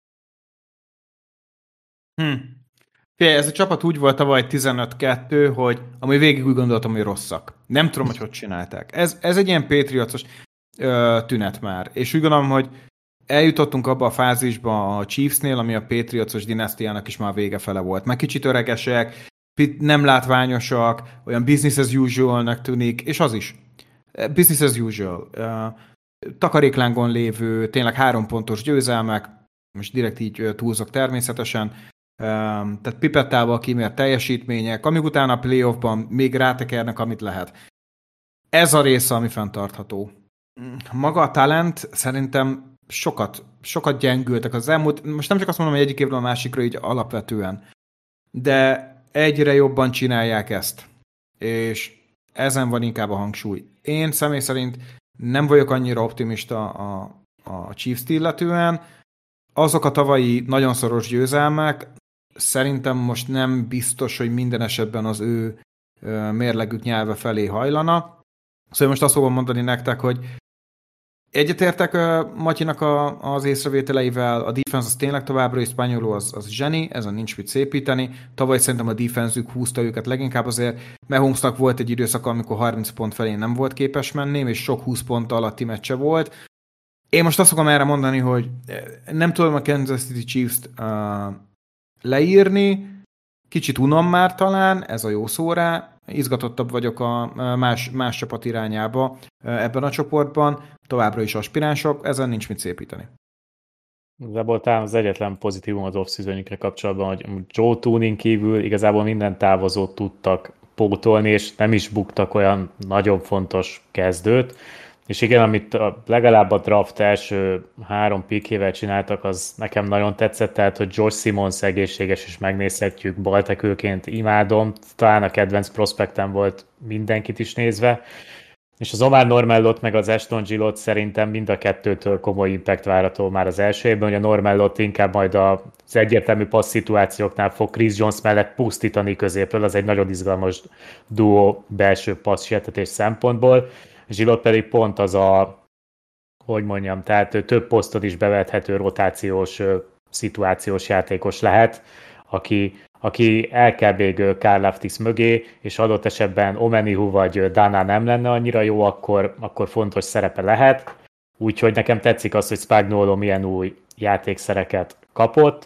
Speaker 3: Hm. Fé, ez a csapat úgy volt tavaly tizenöt kettő, hogy ami végig úgy gondoltam, hogy rosszak. Nem tudom, hogy hogy csinálták. Ez, ez egy ilyen Patriots-os ö, tünet már. És úgy gondolom, hogy eljutottunk abba a fázisba a Chiefsnél, ami a Patriots-os dinasztiának is már vége fele volt. Már kicsit öregesek, nem látványosak, olyan business as usual-nek tűnik, és az is. Business as usual. Uh, takaréklángon lévő, tényleg három pontos győzelmek, most direkt így túlzok természetesen, uh, tehát pipettával kimért teljesítmények, amíg utána a playoffban még rátekernek, amit lehet. Ez a része, ami fenntartható. Maga a talent szerintem sokat, sokat gyengültek az elmúlt, most nem csak azt mondom, hogy egyik évről a másikra így alapvetően, de egyre jobban csinálják ezt, és ezen van inkább a hangsúly. Én személy szerint nem vagyok annyira optimista a, a Chiefs-t illetően. Azok a tavalyi nagyon szoros győzelmek szerintem most nem biztos, hogy minden esetben az ő mérlegük nyelve felé hajlana. Szóval most azt fogom mondani nektek, hogy egyetértek Matyinak a, az észrevételeivel, a defense az tényleg továbbra is Spaniolo az, az zseni, ezen nincs mit szépíteni. Tavaly szerintem a defense-ük húzta őket leginkább azért, Mahomesnak volt egy időszaka, amikor harminc pont felé nem volt képes menni, és sok húsz pont alatti meccse volt. Én most azt fogom erre mondani, hogy nem tudom a Kansas City Chiefs-t uh, leírni, kicsit unom már talán, ez a jó szó rá, izgatottabb vagyok a más, más csapat irányába ebben a csoportban, továbbra is aspiránsok, ezen nincs mit szépíteni.
Speaker 1: Igazából talán az egyetlen pozitívum az off-seasonjükre kapcsolatban, hogy Joe Tuning kívül igazából minden távozót tudtak pótolni, és nem is buktak olyan nagyon fontos kezdőt. És igen, amit a, legalább a draft első három pikével csináltak, az nekem nagyon tetszett, tehát, hogy Josh Simmons egészséges, és megnézhetjük, baltekőként imádom, talán a kedvenc prospektem volt mindenkit is nézve, és az Omar Normellot meg az Ashton Gillot szerintem mind a kettőtől komoly impact várható már az első évben, hogy a Normellot inkább majd az egyértelmű passz szituációknál fog Chris Jones mellett pusztítani középről, az egy nagyon izgalmas duó belső passz sietetés szempontból. Gillot pedig pont az a, hogy mondjam, tehát több posztot is bevethető rotációs, szituációs játékos lehet, aki, aki el kell még Karlaftis mögé, és adott esetben Omenihu vagy Dana nem lenne annyira jó, akkor, akkor fontos szerepe lehet. Úgyhogy nekem tetszik az, hogy Spagnuolo milyen új játékszereket kapott.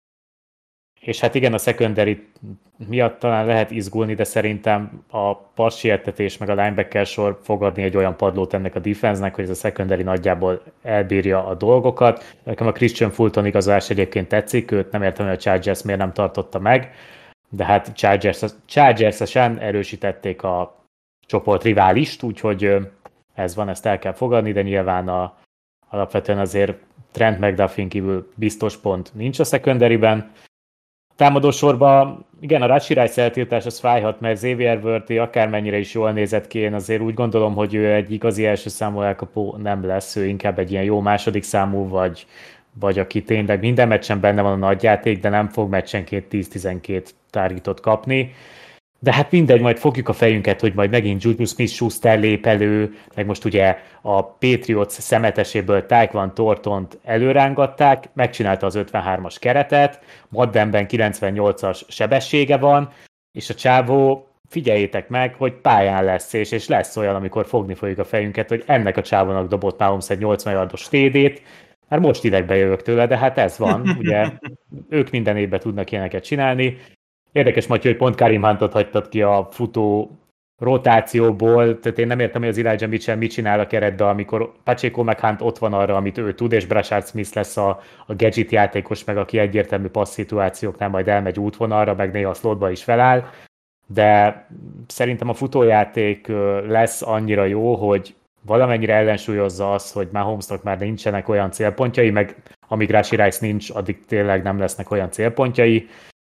Speaker 1: És hát igen, a secondary miatt talán lehet izgulni, de szerintem a passzsértetés meg a linebacker sor fog adni egy olyan padlót ennek a defense-nek, hogy ez a secondary nagyjából elbírja a dolgokat. Nekem a Christian Fulton igazolás egyébként tetszik, őt nem értem, hogy a Chargers miért nem tartotta meg, de hát Chargers, Chargers-esen erősítették a csoport riválist, úgyhogy ez van, ezt el kell fogadni, de nyilván a, alapvetően azért Trent McDuffie kívül biztos pont nincs a secondary-ben. Támadó sorban, igen, a Rashee Rice eltiltás az fájhat, mert Xavier Worthy akármennyire is jól nézett ki, én azért úgy gondolom, hogy ő egy igazi első számú elkapó nem lesz, ő inkább egy ilyen jó második számú, vagy, vagy aki tényleg minden meccsen benne van a nagyjáték, de nem fog meccsenként tíz-tizenkét targetot kapni. De hát mindegy, majd fogjuk a fejünket, hogy majd megint Juju Smith-Schuster lép elő, meg most ugye a Patriots szemeteséből Tyquan Thorntont előrángatták, megcsinálta az ötvenhármas keretet, Maddenben kilencvennyolcas sebessége van, és a csávó, figyeljétek meg, hogy pályán lesz, és, és lesz olyan, amikor fogni fogjuk a fejünket, hogy ennek a csávónak dobott Mahomes egy nyolcvan yardos té dét, már most idegbe jövök tőle, de hát ez van, ugye ők minden évben tudnak ilyeneket csinálni. Érdekes, Matyi, hogy pont Karim Huntot hagytad ki a futó rotációból, tehát én nem értem, hogy az Elijah Mitchell mit csinál a keretben, amikor Pacheco meg Hunt ott van arra, amit ő tud, és Brashard Smith lesz a, a gadget játékos, meg aki egyértelmű passz szituációknál majd elmegy útvonalra, meg néha a slotba is feláll, de szerintem a futójáték lesz annyira jó, hogy valamennyire ellensúlyozza azt, hogy Mahomesnak már nincsenek olyan célpontjai, meg amíg Rashee Rice nincs, addig tényleg nem lesznek olyan célpontjai.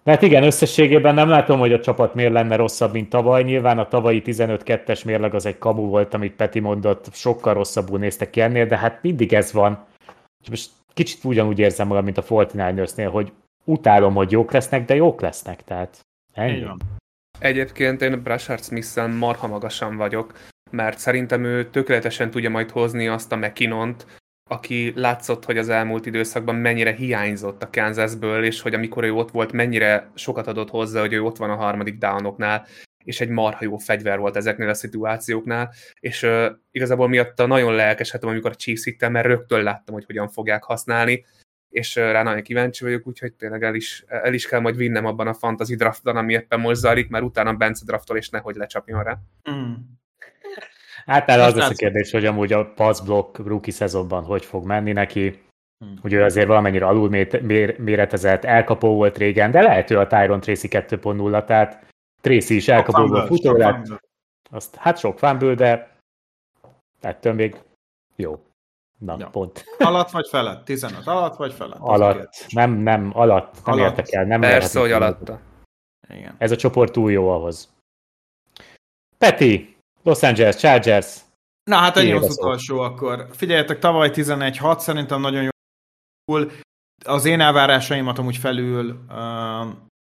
Speaker 1: Hát igen, összességében nem látom, hogy a csapat miért lenne rosszabb, mint tavaly. Nyilván a tavalyi tizenöt kettes mérleg az egy kamu volt, amit Peti mondott, sokkal rosszabbul néztek ki ennél, de hát mindig ez van. És most kicsit ugyanúgy érzem magam, mint a negyvenkilenceresnél, hogy utálom, hogy jók lesznek, de jók lesznek, tehát ennyi.
Speaker 2: Egyébként én Brashard Smith-szel marha magasan vagyok, mert szerintem ő tökéletesen tudja majd hozni azt a McKinnont, aki látszott, hogy az elmúlt időszakban mennyire hiányzott a Kansasből, és hogy amikor ő ott volt, mennyire sokat adott hozzá, hogy ő ott van a harmadik downoknál, és egy marha jó fegyver volt ezeknél a szituációknál, és uh, igazából miatta nagyon lelkesedtem, amikor a Chiefs hittem, mert rögtön láttam, hogy hogyan fogják használni, és uh, rá nagyon kíváncsi vagyok, úgyhogy tényleg el is, el is kell majd vinnem abban a fantasy draftban, ami éppen most zajlik, mert utána Bence draftol, és nehogy lecsapjon rá.
Speaker 3: Mm.
Speaker 1: Hát nála az lesz a kérdés, hogy amúgy a pass block rookie szezonban hogy fog menni neki, hmm. hogy ő azért valamennyire alul méretezett, elkapó volt régen, de lehet ő a Tyron Tracy kettő pont nulla, tehát Tracy is elkapóból futó lett. Azt, hát sok fumble, de ettől még jó. Na, ja. Pont.
Speaker 3: Alatt vagy felett? tizenöt alatt vagy felett?
Speaker 1: Alatt. Nem, nem, alatt. Nem alatt. Értek el. Nem
Speaker 2: Persze, hogy alatta.
Speaker 1: Igen. Ez a csoport túl jó ahhoz. Peti! Los Angeles Chargers.
Speaker 3: Na hát ennyi az utolsó akkor. Figyeljetek, tavaly tizenegy hat, szerintem nagyon jó. Az én elvárásaimat amúgy felül, uh,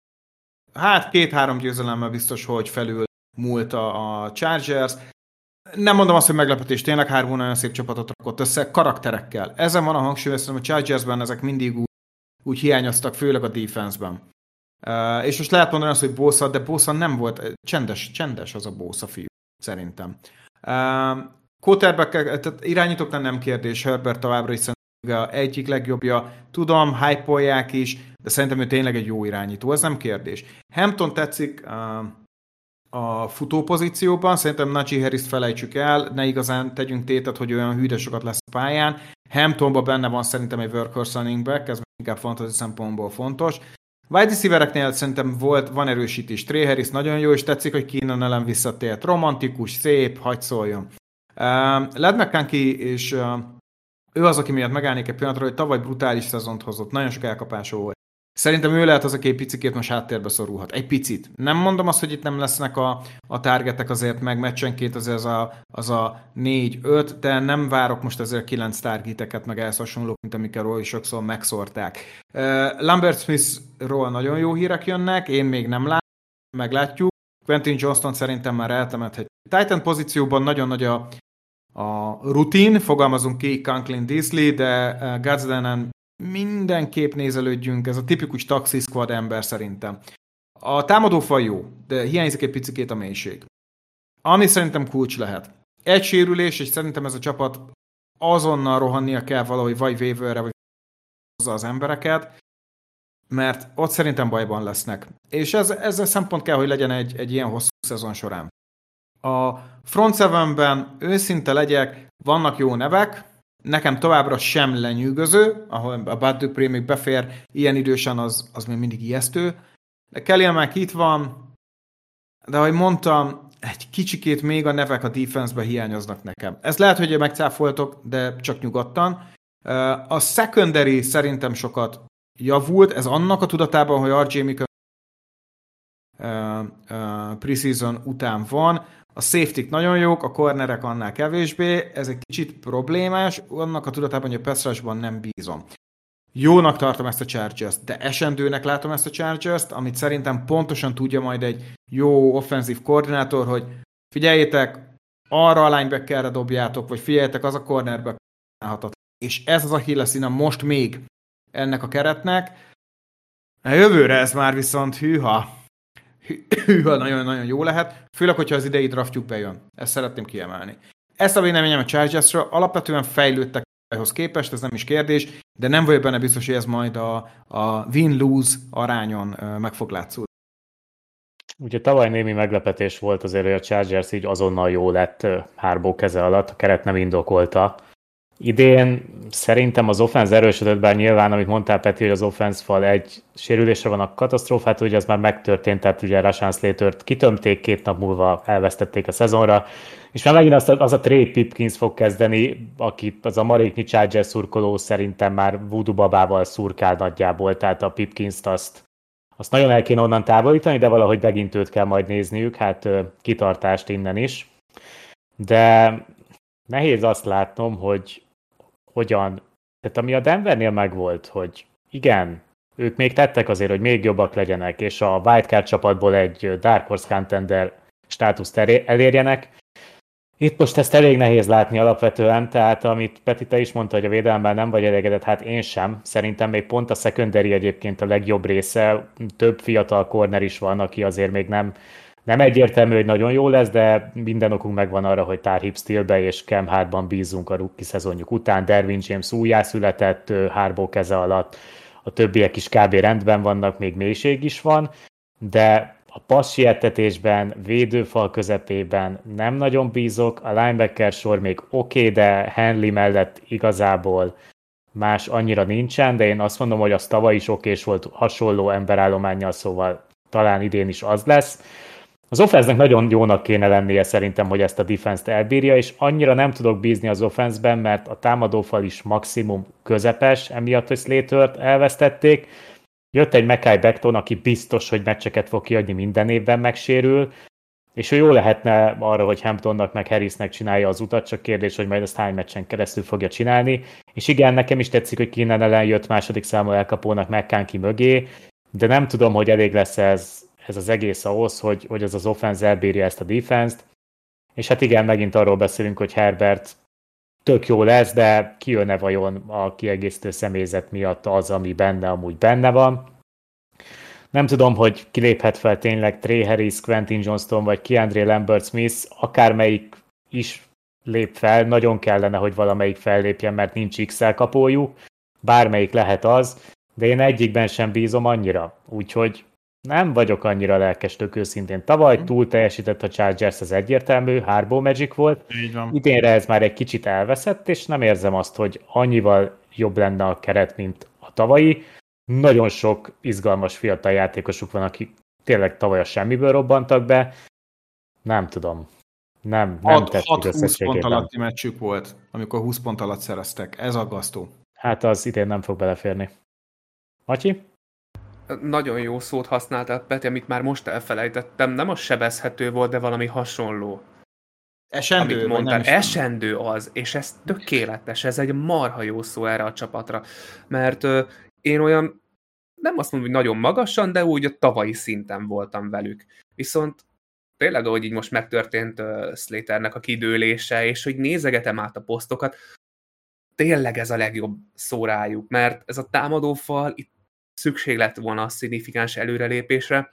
Speaker 3: hát két-három győzelemmel biztos, hogy felül múlt a, a Chargers. Nem mondom azt, hogy meglepetés, tényleg három nagyon szép csapatot rakott össze, karakterekkel. Ezen van a hangsúly, hogy a Chargersben ezek mindig úgy, úgy hiányoztak, főleg a defense-ben. Uh, és most lehet mondani azt, hogy Bosa, de Bosa nem volt, csendes, csendes az a Bosa fiú. Szerintem. Uh, quarterback, tehát irányítóknál nem kérdés, Herbert továbbra is szerintem egyik legjobbja. Tudom, hype-olják is, de szerintem ő tényleg egy jó irányító, ez nem kérdés. Hampton tetszik uh, a futópozícióban, szerintem Najee Harris-t felejtsük el, ne igazán tegyünk tétet, hogy olyan hűde sokat lesz a pályán. Hamptonban benne van szerintem egy workhorse running back, ez inkább fantasy szempontból fontos. Wide receivereknél szerintem volt, van erősítés. Trey Harris nagyon jó, és tetszik, hogy Keenan Allen visszatért. Romantikus, szép, hagy szóljon. Uh, Led McConkey, és uh, ő az, aki miatt megállnék egy pillanatra, hogy tavaly brutális szezont hozott. Nagyon sok elkapásó volt. Szerintem ő lehet az, aki egy picikét most háttérbe szorulhat. Egy picit. Nem mondom azt, hogy itt nem lesznek a, a targetek azért, meg meccsenként azért az a, az a négy-öt, de nem várok most azért kilenc targeteket, meg ehhez hasonlók, mint amikről is sokszor megszórták. Uh, Lambert Smithról nagyon jó hírek jönnek, én még nem látom, meglátjuk. Quentin Johnston szerintem már eltemethetjük. Titan pozícióban nagyon nagy a, a rutin, fogalmazunk ki Conklin Disley, de uh, Gadsdenen mindenképp nézelődjünk, ez a tipikus taxi squad ember szerintem. A támadófal jó, de hiányzik egy picikét a mélység. Ami szerintem kulcs lehet. Egy sérülés, és szerintem ez a csapat azonnal rohannia kell valahogy vagy waiverre, vagy hozza az embereket, mert ott szerintem bajban lesznek. És ez, ez a szempont kell, hogy legyen egy, egy ilyen hosszú szezon során. A front sevenben őszinte legyek, vannak jó nevek, nekem továbbra sem lenyűgöző, ahol a Bud Dupree még befér, ilyen idősen az, az még mindig ijesztő. De Khalil Mack itt van, de ahogy mondtam, egy kicsikét még a nevek a defense-be hiányoznak nekem. Ez lehet, hogy megcáfoltok, de csak nyugodtan. A secondary szerintem sokat javult, ez annak a tudatában, hogy er jé Mikkel uh, uh, preseason után van. A safety-k nagyon jók, a cornerek annál kevésbé, ez egy kicsit problémás, annak a tudatában, hogy a pass rushban nem bízom. Jónak tartom ezt a Chargers-t, de esendőnek látom ezt a Chargers-t, amit szerintem pontosan tudja majd egy jó offenzív koordinátor, hogy figyeljétek, arra a linebackerre dobjátok, vagy figyeljetek, az a cornerback csinálhatatlan. És ez az Achilleszíne most még ennek a keretnek. A jövőre ez már viszont hűha. Hűha, nagyon-nagyon jó lehet, főleg, hogyha az idei draftjuk bejön. Ezt szeretném kiemelni. Ezt a véleményem a Chargersről, alapvetően fejlődtek ahhoz képest, ez nem is kérdés, de nem vagyok benne biztos, hogy ez majd a, a win-lose arányon meg fog látszódni.
Speaker 1: Ugye tavaly némi meglepetés volt azért, hogy a Chargers így azonnal jó lett Harbaugh keze alatt, a keret nem indokolta. Idén szerintem az offense erősödött, bár nyilván, amit mondtál, Peti, hogy az offense fal egy sérülésre van a katasztrófát, ugye ez már megtörtént, tehát ugye Rashawn Slatert kitömték, két nap múlva elvesztették a szezonra, és már megint az, az a Trey Pipkins fog kezdeni, akit az a maréknyi Chargers szurkoló szerintem már voodoo babával szurkál nagyjából, tehát a Pipkinst azt, azt nagyon el kéne onnan távolítani, de valahogy megint őt kell majd nézniük, hát kitartást innen is. De nehéz azt látnom, hogy hogyan, tehát ami a Denvernél megvolt, hogy igen, ők még tettek azért, hogy még jobbak legyenek, és a wildcard csapatból egy Dark Horse Contender státuszt elérjenek. Itt most ezt elég nehéz látni alapvetően, tehát amit Peti, te is mondta, hogy a védelemben nem vagy elégedett, hát én sem. Szerintem még pont a secondary egyébként a legjobb része, több fiatal corner is van, aki azért még nem, nem egyértelmű, hogy nagyon jó lesz, de minden okunk megvan arra, hogy Tarhib Steelbe és Cam Hartban bízunk a rookie szezonjuk után. Derwin James újjászületett Harbaugh keze alatt, a többiek is kb. Rendben vannak, még mélység is van, de a passzsiettetésben, védőfal közepében nem nagyon bízok, a linebacker sor még oké, okay, de Henley mellett igazából más annyira nincsen, de én azt mondom, hogy az tavaly is okés volt hasonló emberállománnyal, szóval talán idén is az lesz. Az offense-nek nagyon jónak kéne lennie szerintem, hogy ezt a defense-t elbírja, és annyira nem tudok bízni az offense-ben, mert a támadófal is maximum közepes, emiatt, hogy Slatert elvesztették. Jött egy Mekhi Becton, aki biztos, hogy meccseket fog kiadni, minden évben megsérül, és ő jó lehetne arra, hogy Hamptonnak meg Harrisnek csinálja az utat, csak kérdés, hogy majd ezt hány meccsen keresztül fogja csinálni. És igen, nekem is tetszik, hogy Keenan ellen jött második számú elkapónak McConkey mögé, de nem tudom, hogy elég lesz ez, ez az egész ahhoz, hogy, hogy ez az offense elbírja ezt a defense-t. És hát igen, megint arról beszélünk, hogy Herbert tök jó lesz, de kijön-e vajon a kiegészítő személyzet miatt az, ami benne amúgy benne van. Nem tudom, hogy kiléphet fel tényleg Trey Harris, Quentin Johnston vagy Keandre Lambert-Smith, akármelyik is lép fel, nagyon kellene, hogy valamelyik fellépjen, mert nincs iksz el kapójuk, bármelyik lehet az, de én egyikben sem bízom annyira, úgyhogy nem vagyok annyira lelkes, tök őszintén. Tavaly túl teljesített a Chargers, ez egyértelmű, Harbaugh Magic volt. Idénre ez már egy kicsit elveszett, és nem érzem azt, hogy annyival jobb lenne a keret, mint a tavalyi. Nagyon sok izgalmas fiatal játékosuk van, akik tényleg tavaly a semmiből robbantak be. Nem tudom. Nem, nem tetszik
Speaker 3: húsz pont alatti meccsük volt, amikor húsz pont alatt szereztek. Ez aggasztó.
Speaker 1: Hát az idén nem fog beleférni. Matyi?
Speaker 2: Nagyon jó szót használtál, Peti, amit már most elfelejtettem. Nem a sebezhető volt, de valami hasonló.
Speaker 3: Esendő?
Speaker 2: Amit mondtál. Esendő az, és ez tökéletes. Ez egy marha jó szó erre a csapatra. Mert uh, én olyan, nem azt mondom, hogy nagyon magasan, de úgy a tavalyi szinten voltam velük. Viszont tényleg, ahogy így most megtörtént uh, Slaternek a kidőlése, és hogy nézegetem át a posztokat, tényleg ez a legjobb szó rájuk, mert ez a támadófal itt szükség lett volna a szignifikáns előrelépésre,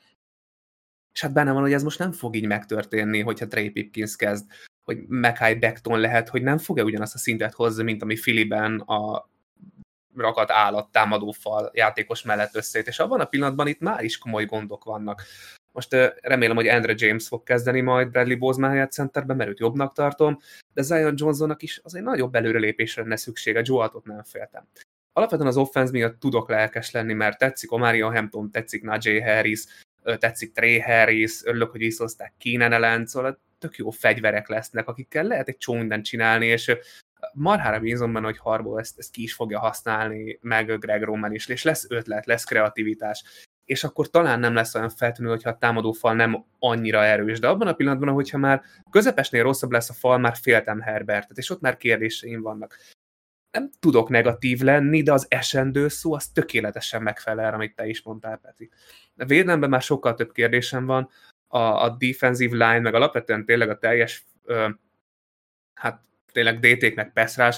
Speaker 2: és hát benne van, hogy ez most nem fog így megtörténni, hogyha Trey Pipkins kezd, hogy Mekhi Becton lehet, hogy nem fogja ugyanazt a szintet hozni, mint ami Phillyben a rakat állat támadófal játékos mellett összejött, és abban a pillanatban itt már is komoly gondok vannak. Most remélem, hogy Andre James fog kezdeni majd Bradley Bozeman helyett centerben, mert őt jobbnak tartom, de Zion Johnsonnak is azért nagyobb előrelépésre lenne szüksége, Joe Altot nem féltem. Alapvetően az offense miatt tudok lelkes lenni, mert tetszik Omarion Hampton, tetszik Najee Harris, tetszik Trey Harris, örülök, hogy visszhozták Keenan Allen, szóval tök jó fegyverek lesznek, akikkel lehet egy csomó mindent csinálni, és marhára bízom benne, hogy Harbaugh ezt, ezt ki is fogja használni, meg Greg Roman is, és lesz ötlet, lesz kreativitás, és akkor talán nem lesz olyan feltűnő, hogyha a támadófal nem annyira erős, de abban a pillanatban, hogyha már közepesnél rosszabb lesz a fal, már féltem Herbertet, és ott már kérdéseim vannak. Nem tudok negatív lenni, de az esendő szó az tökéletesen megfelel, amit te is mondtál, Peti. A védelemben már sokkal több kérdésem van, a, a defensive line, meg alapvetően tényleg a teljes, ö, hát tényleg dé té-k meg pass-rás.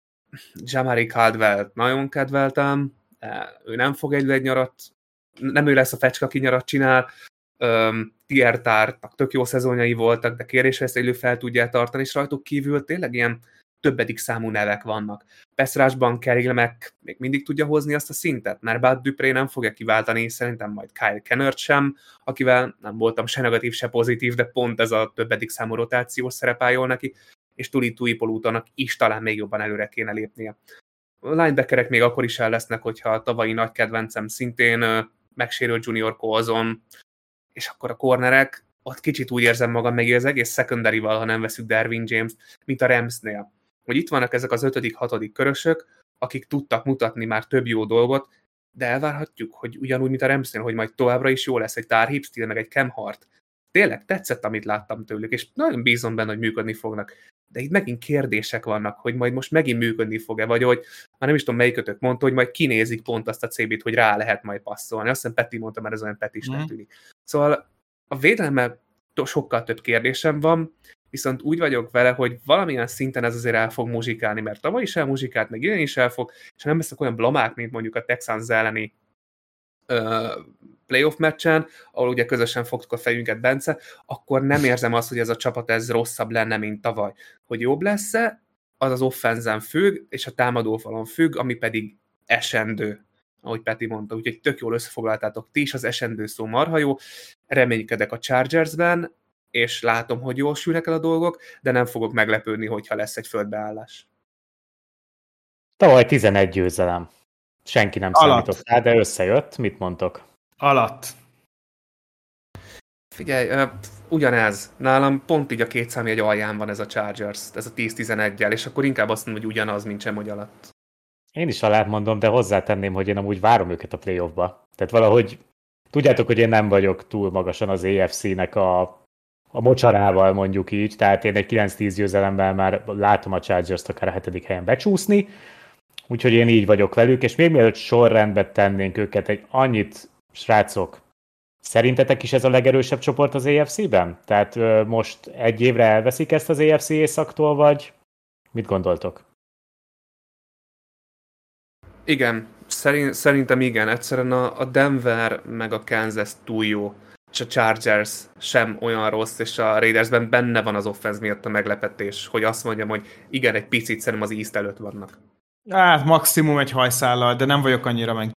Speaker 2: Jamari Caldwell-t nagyon kedveltem, ő nem fog egy nyarat, nem ő lesz a fecske, aki nyarat csinál, Tiertárnak tök jó szezonjai voltak, de kérésre ezt élő fel tudja tartani, és rajtuk kívül tényleg ilyen többedik számú nevek vannak. Pass-rushban Khalil Mack még mindig tudja hozni azt a szintet, mert Bud Dupré nem fogja kiváltani, szerintem majd Kyle Kennard sem, akivel nem voltam se negatív, se pozitív, de pont ez a többedik számú rotációs szerep áll jól neki, és Tuli Tuipulotának is talán még jobban előre kéne lépnie. A linebackerek még akkor is el lesznek, hogyha a tavalyi nagy kedvencem szintén megsérült Junior Colson, és akkor a cornerek, ott kicsit úgy érzem magam meg az egész secondary-val, ha nem veszük Derwin James-t, mint a Ramsnél. Hogy itt vannak ezek az ötödik, hatodik körösök, akik tudtak mutatni már több jó dolgot, de elvárhatjuk, hogy ugyanúgy, mint a Ramsnél, hogy majd továbbra is jó lesz egy Tár Hipsteel, meg egy Cam Hart. Tényleg tetszett, amit láttam tőlük, és nagyon bízom benne, hogy működni fognak. De itt megint kérdések vannak, hogy majd most megint működni fog-e, vagy hogy már nem is tudom, melyikötök mondta, hogy majd kinézik pont azt a cé bét, hogy rá lehet majd passzolni. Azt hiszem Peti mondta, mert ez olyan petisnek mm. tűnik. Szóval a védelemmel sokkal több kérdésem van, viszont úgy vagyok vele, hogy valamilyen szinten ez azért el fog muzsikálni, mert tavaly is elmuzsikált, meg ilyen is el fog, és ha nem lesznek olyan blamák, mint mondjuk a Texans elleni uh, playoff meccsen, ahol ugye közösen fogtuk a fejünket, Bence, akkor nem érzem azt, hogy ez a csapat ez rosszabb lenne, mint tavaly. Hogy jobb lesz-e, az az offenzen függ, és a támadófalon függ, ami pedig esendő, ahogy Peti mondta. Úgyhogy tök jól összefoglaltátok ti is, az esendő szó marha jó. Reménykedek a Chargersben, és látom, hogy jól sülnek el a dolgok, de nem fogok meglepődni, hogyha lesz egy földbeállás.
Speaker 1: Tavaly tizenegy győzelem. Senki nem
Speaker 3: Alatt.
Speaker 1: számított rá, de összejött. Mit mondtok?
Speaker 3: Alatt.
Speaker 2: Figyelj, uh, ugyanez. Nálam pont így a két számjegy alján van ez a Chargers, ez a tíz-tizeneggyel, és akkor inkább azt mondom, hogy ugyanaz, mint sem, hogy alatt.
Speaker 1: Én is alá mondom, de hozzátenném, hogy én amúgy várom őket a playoffba. Tehát valahogy, tudjátok, hogy én nem vagyok túl magasan az á ef cé-nek a, a mocsarával, mondjuk így, tehát én egy kilenc-tíz győzelemmel már látom a Chargers-t akár a hetedik helyen becsúszni, úgyhogy én így vagyok velük, és még mielőtt sorrendbe tennénk őket, egy annyit, srácok, szerintetek is ez a legerősebb csoport az á ef cé-ben? Tehát ö, most egy évre elveszik ezt az á ef cé északtól, vagy mit gondoltok?
Speaker 2: Igen, szerint, szerintem igen. Egyszerűen a, a Denver meg a Kansas túl jó, és a Chargers sem olyan rossz, és a Raidersben benne van az offense miatt a meglepetés, hogy azt mondjam, hogy igen, egy picit szerintem az East előtt vannak.
Speaker 3: Hát maximum egy hajszállal, de nem vagyok annyira meg.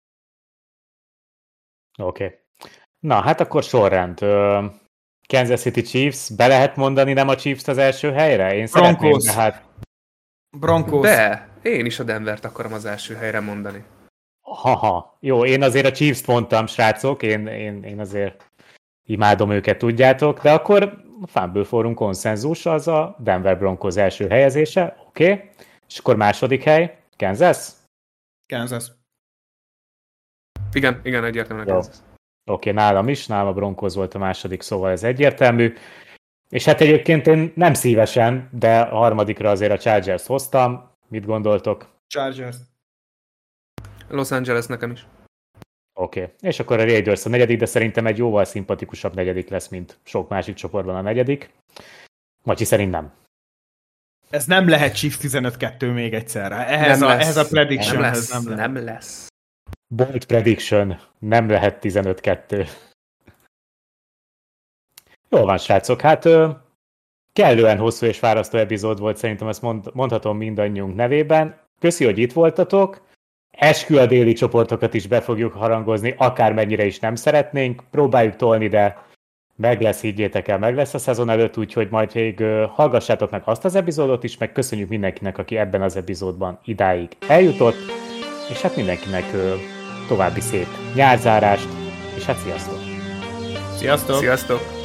Speaker 1: Oké. Okay. Na, hát akkor sorrend. Kansas City Chiefs, be lehet mondani nem a Chiefs-t az első helyre? Én
Speaker 3: Broncos.
Speaker 1: szeretném, de hát...
Speaker 3: Broncos.
Speaker 2: De, én is a Denvert akarom az első helyre mondani.
Speaker 1: Haha, jó, én azért a Chiefs-t mondtam, srácok, én, én, én azért imádom őket, tudjátok, de akkor a Fumble Forum konszenzus az a Denver Broncos első helyezése, oké, okay. És akkor második hely, Kansas?
Speaker 3: Kansas.
Speaker 2: Igen, igen, egyértelműen Kansas.
Speaker 1: Oké, okay, nálam is, nálam a Broncos volt a második, szóval ez egyértelmű. És hát egyébként én nem szívesen, de a harmadikra azért a Chargers hoztam. Mit gondoltok?
Speaker 3: Chargers.
Speaker 2: Los Angeles nekem is.
Speaker 1: Oké, okay. És akkor a Raiders a negyedik, de szerintem egy jóval szimpatikusabb negyedik lesz, mint sok másik csoportban a negyedik. Macsi szerint nem.
Speaker 3: Ez nem lehet Chiefs tizenöt kettő még egyszerre. Ehhez, a, ehhez a prediction
Speaker 2: nem lesz,
Speaker 3: nem lesz.
Speaker 2: Nem lesz.
Speaker 1: Bold prediction, nem lehet tizenöt kettő. Jól van, srácok, hát ö, kellően hosszú és fárasztó epizód volt, szerintem ezt mond, mondhatom mindannyiunk nevében. Köszi, hogy itt voltatok. Eskü a déli csoportokat is be fogjuk harangozni, akármennyire is nem szeretnénk. Próbáljuk tolni, de meg lesz, higgyétek el, meg lesz a szezon előtt, úgyhogy majd még ö, hallgassátok meg azt az epizódot is, meg köszönjük mindenkinek, aki ebben az epizódban idáig eljutott, és hát mindenkinek ö, további szép nyárzárást, és hát sziasztok!
Speaker 3: Sziasztok!
Speaker 2: Sziasztok!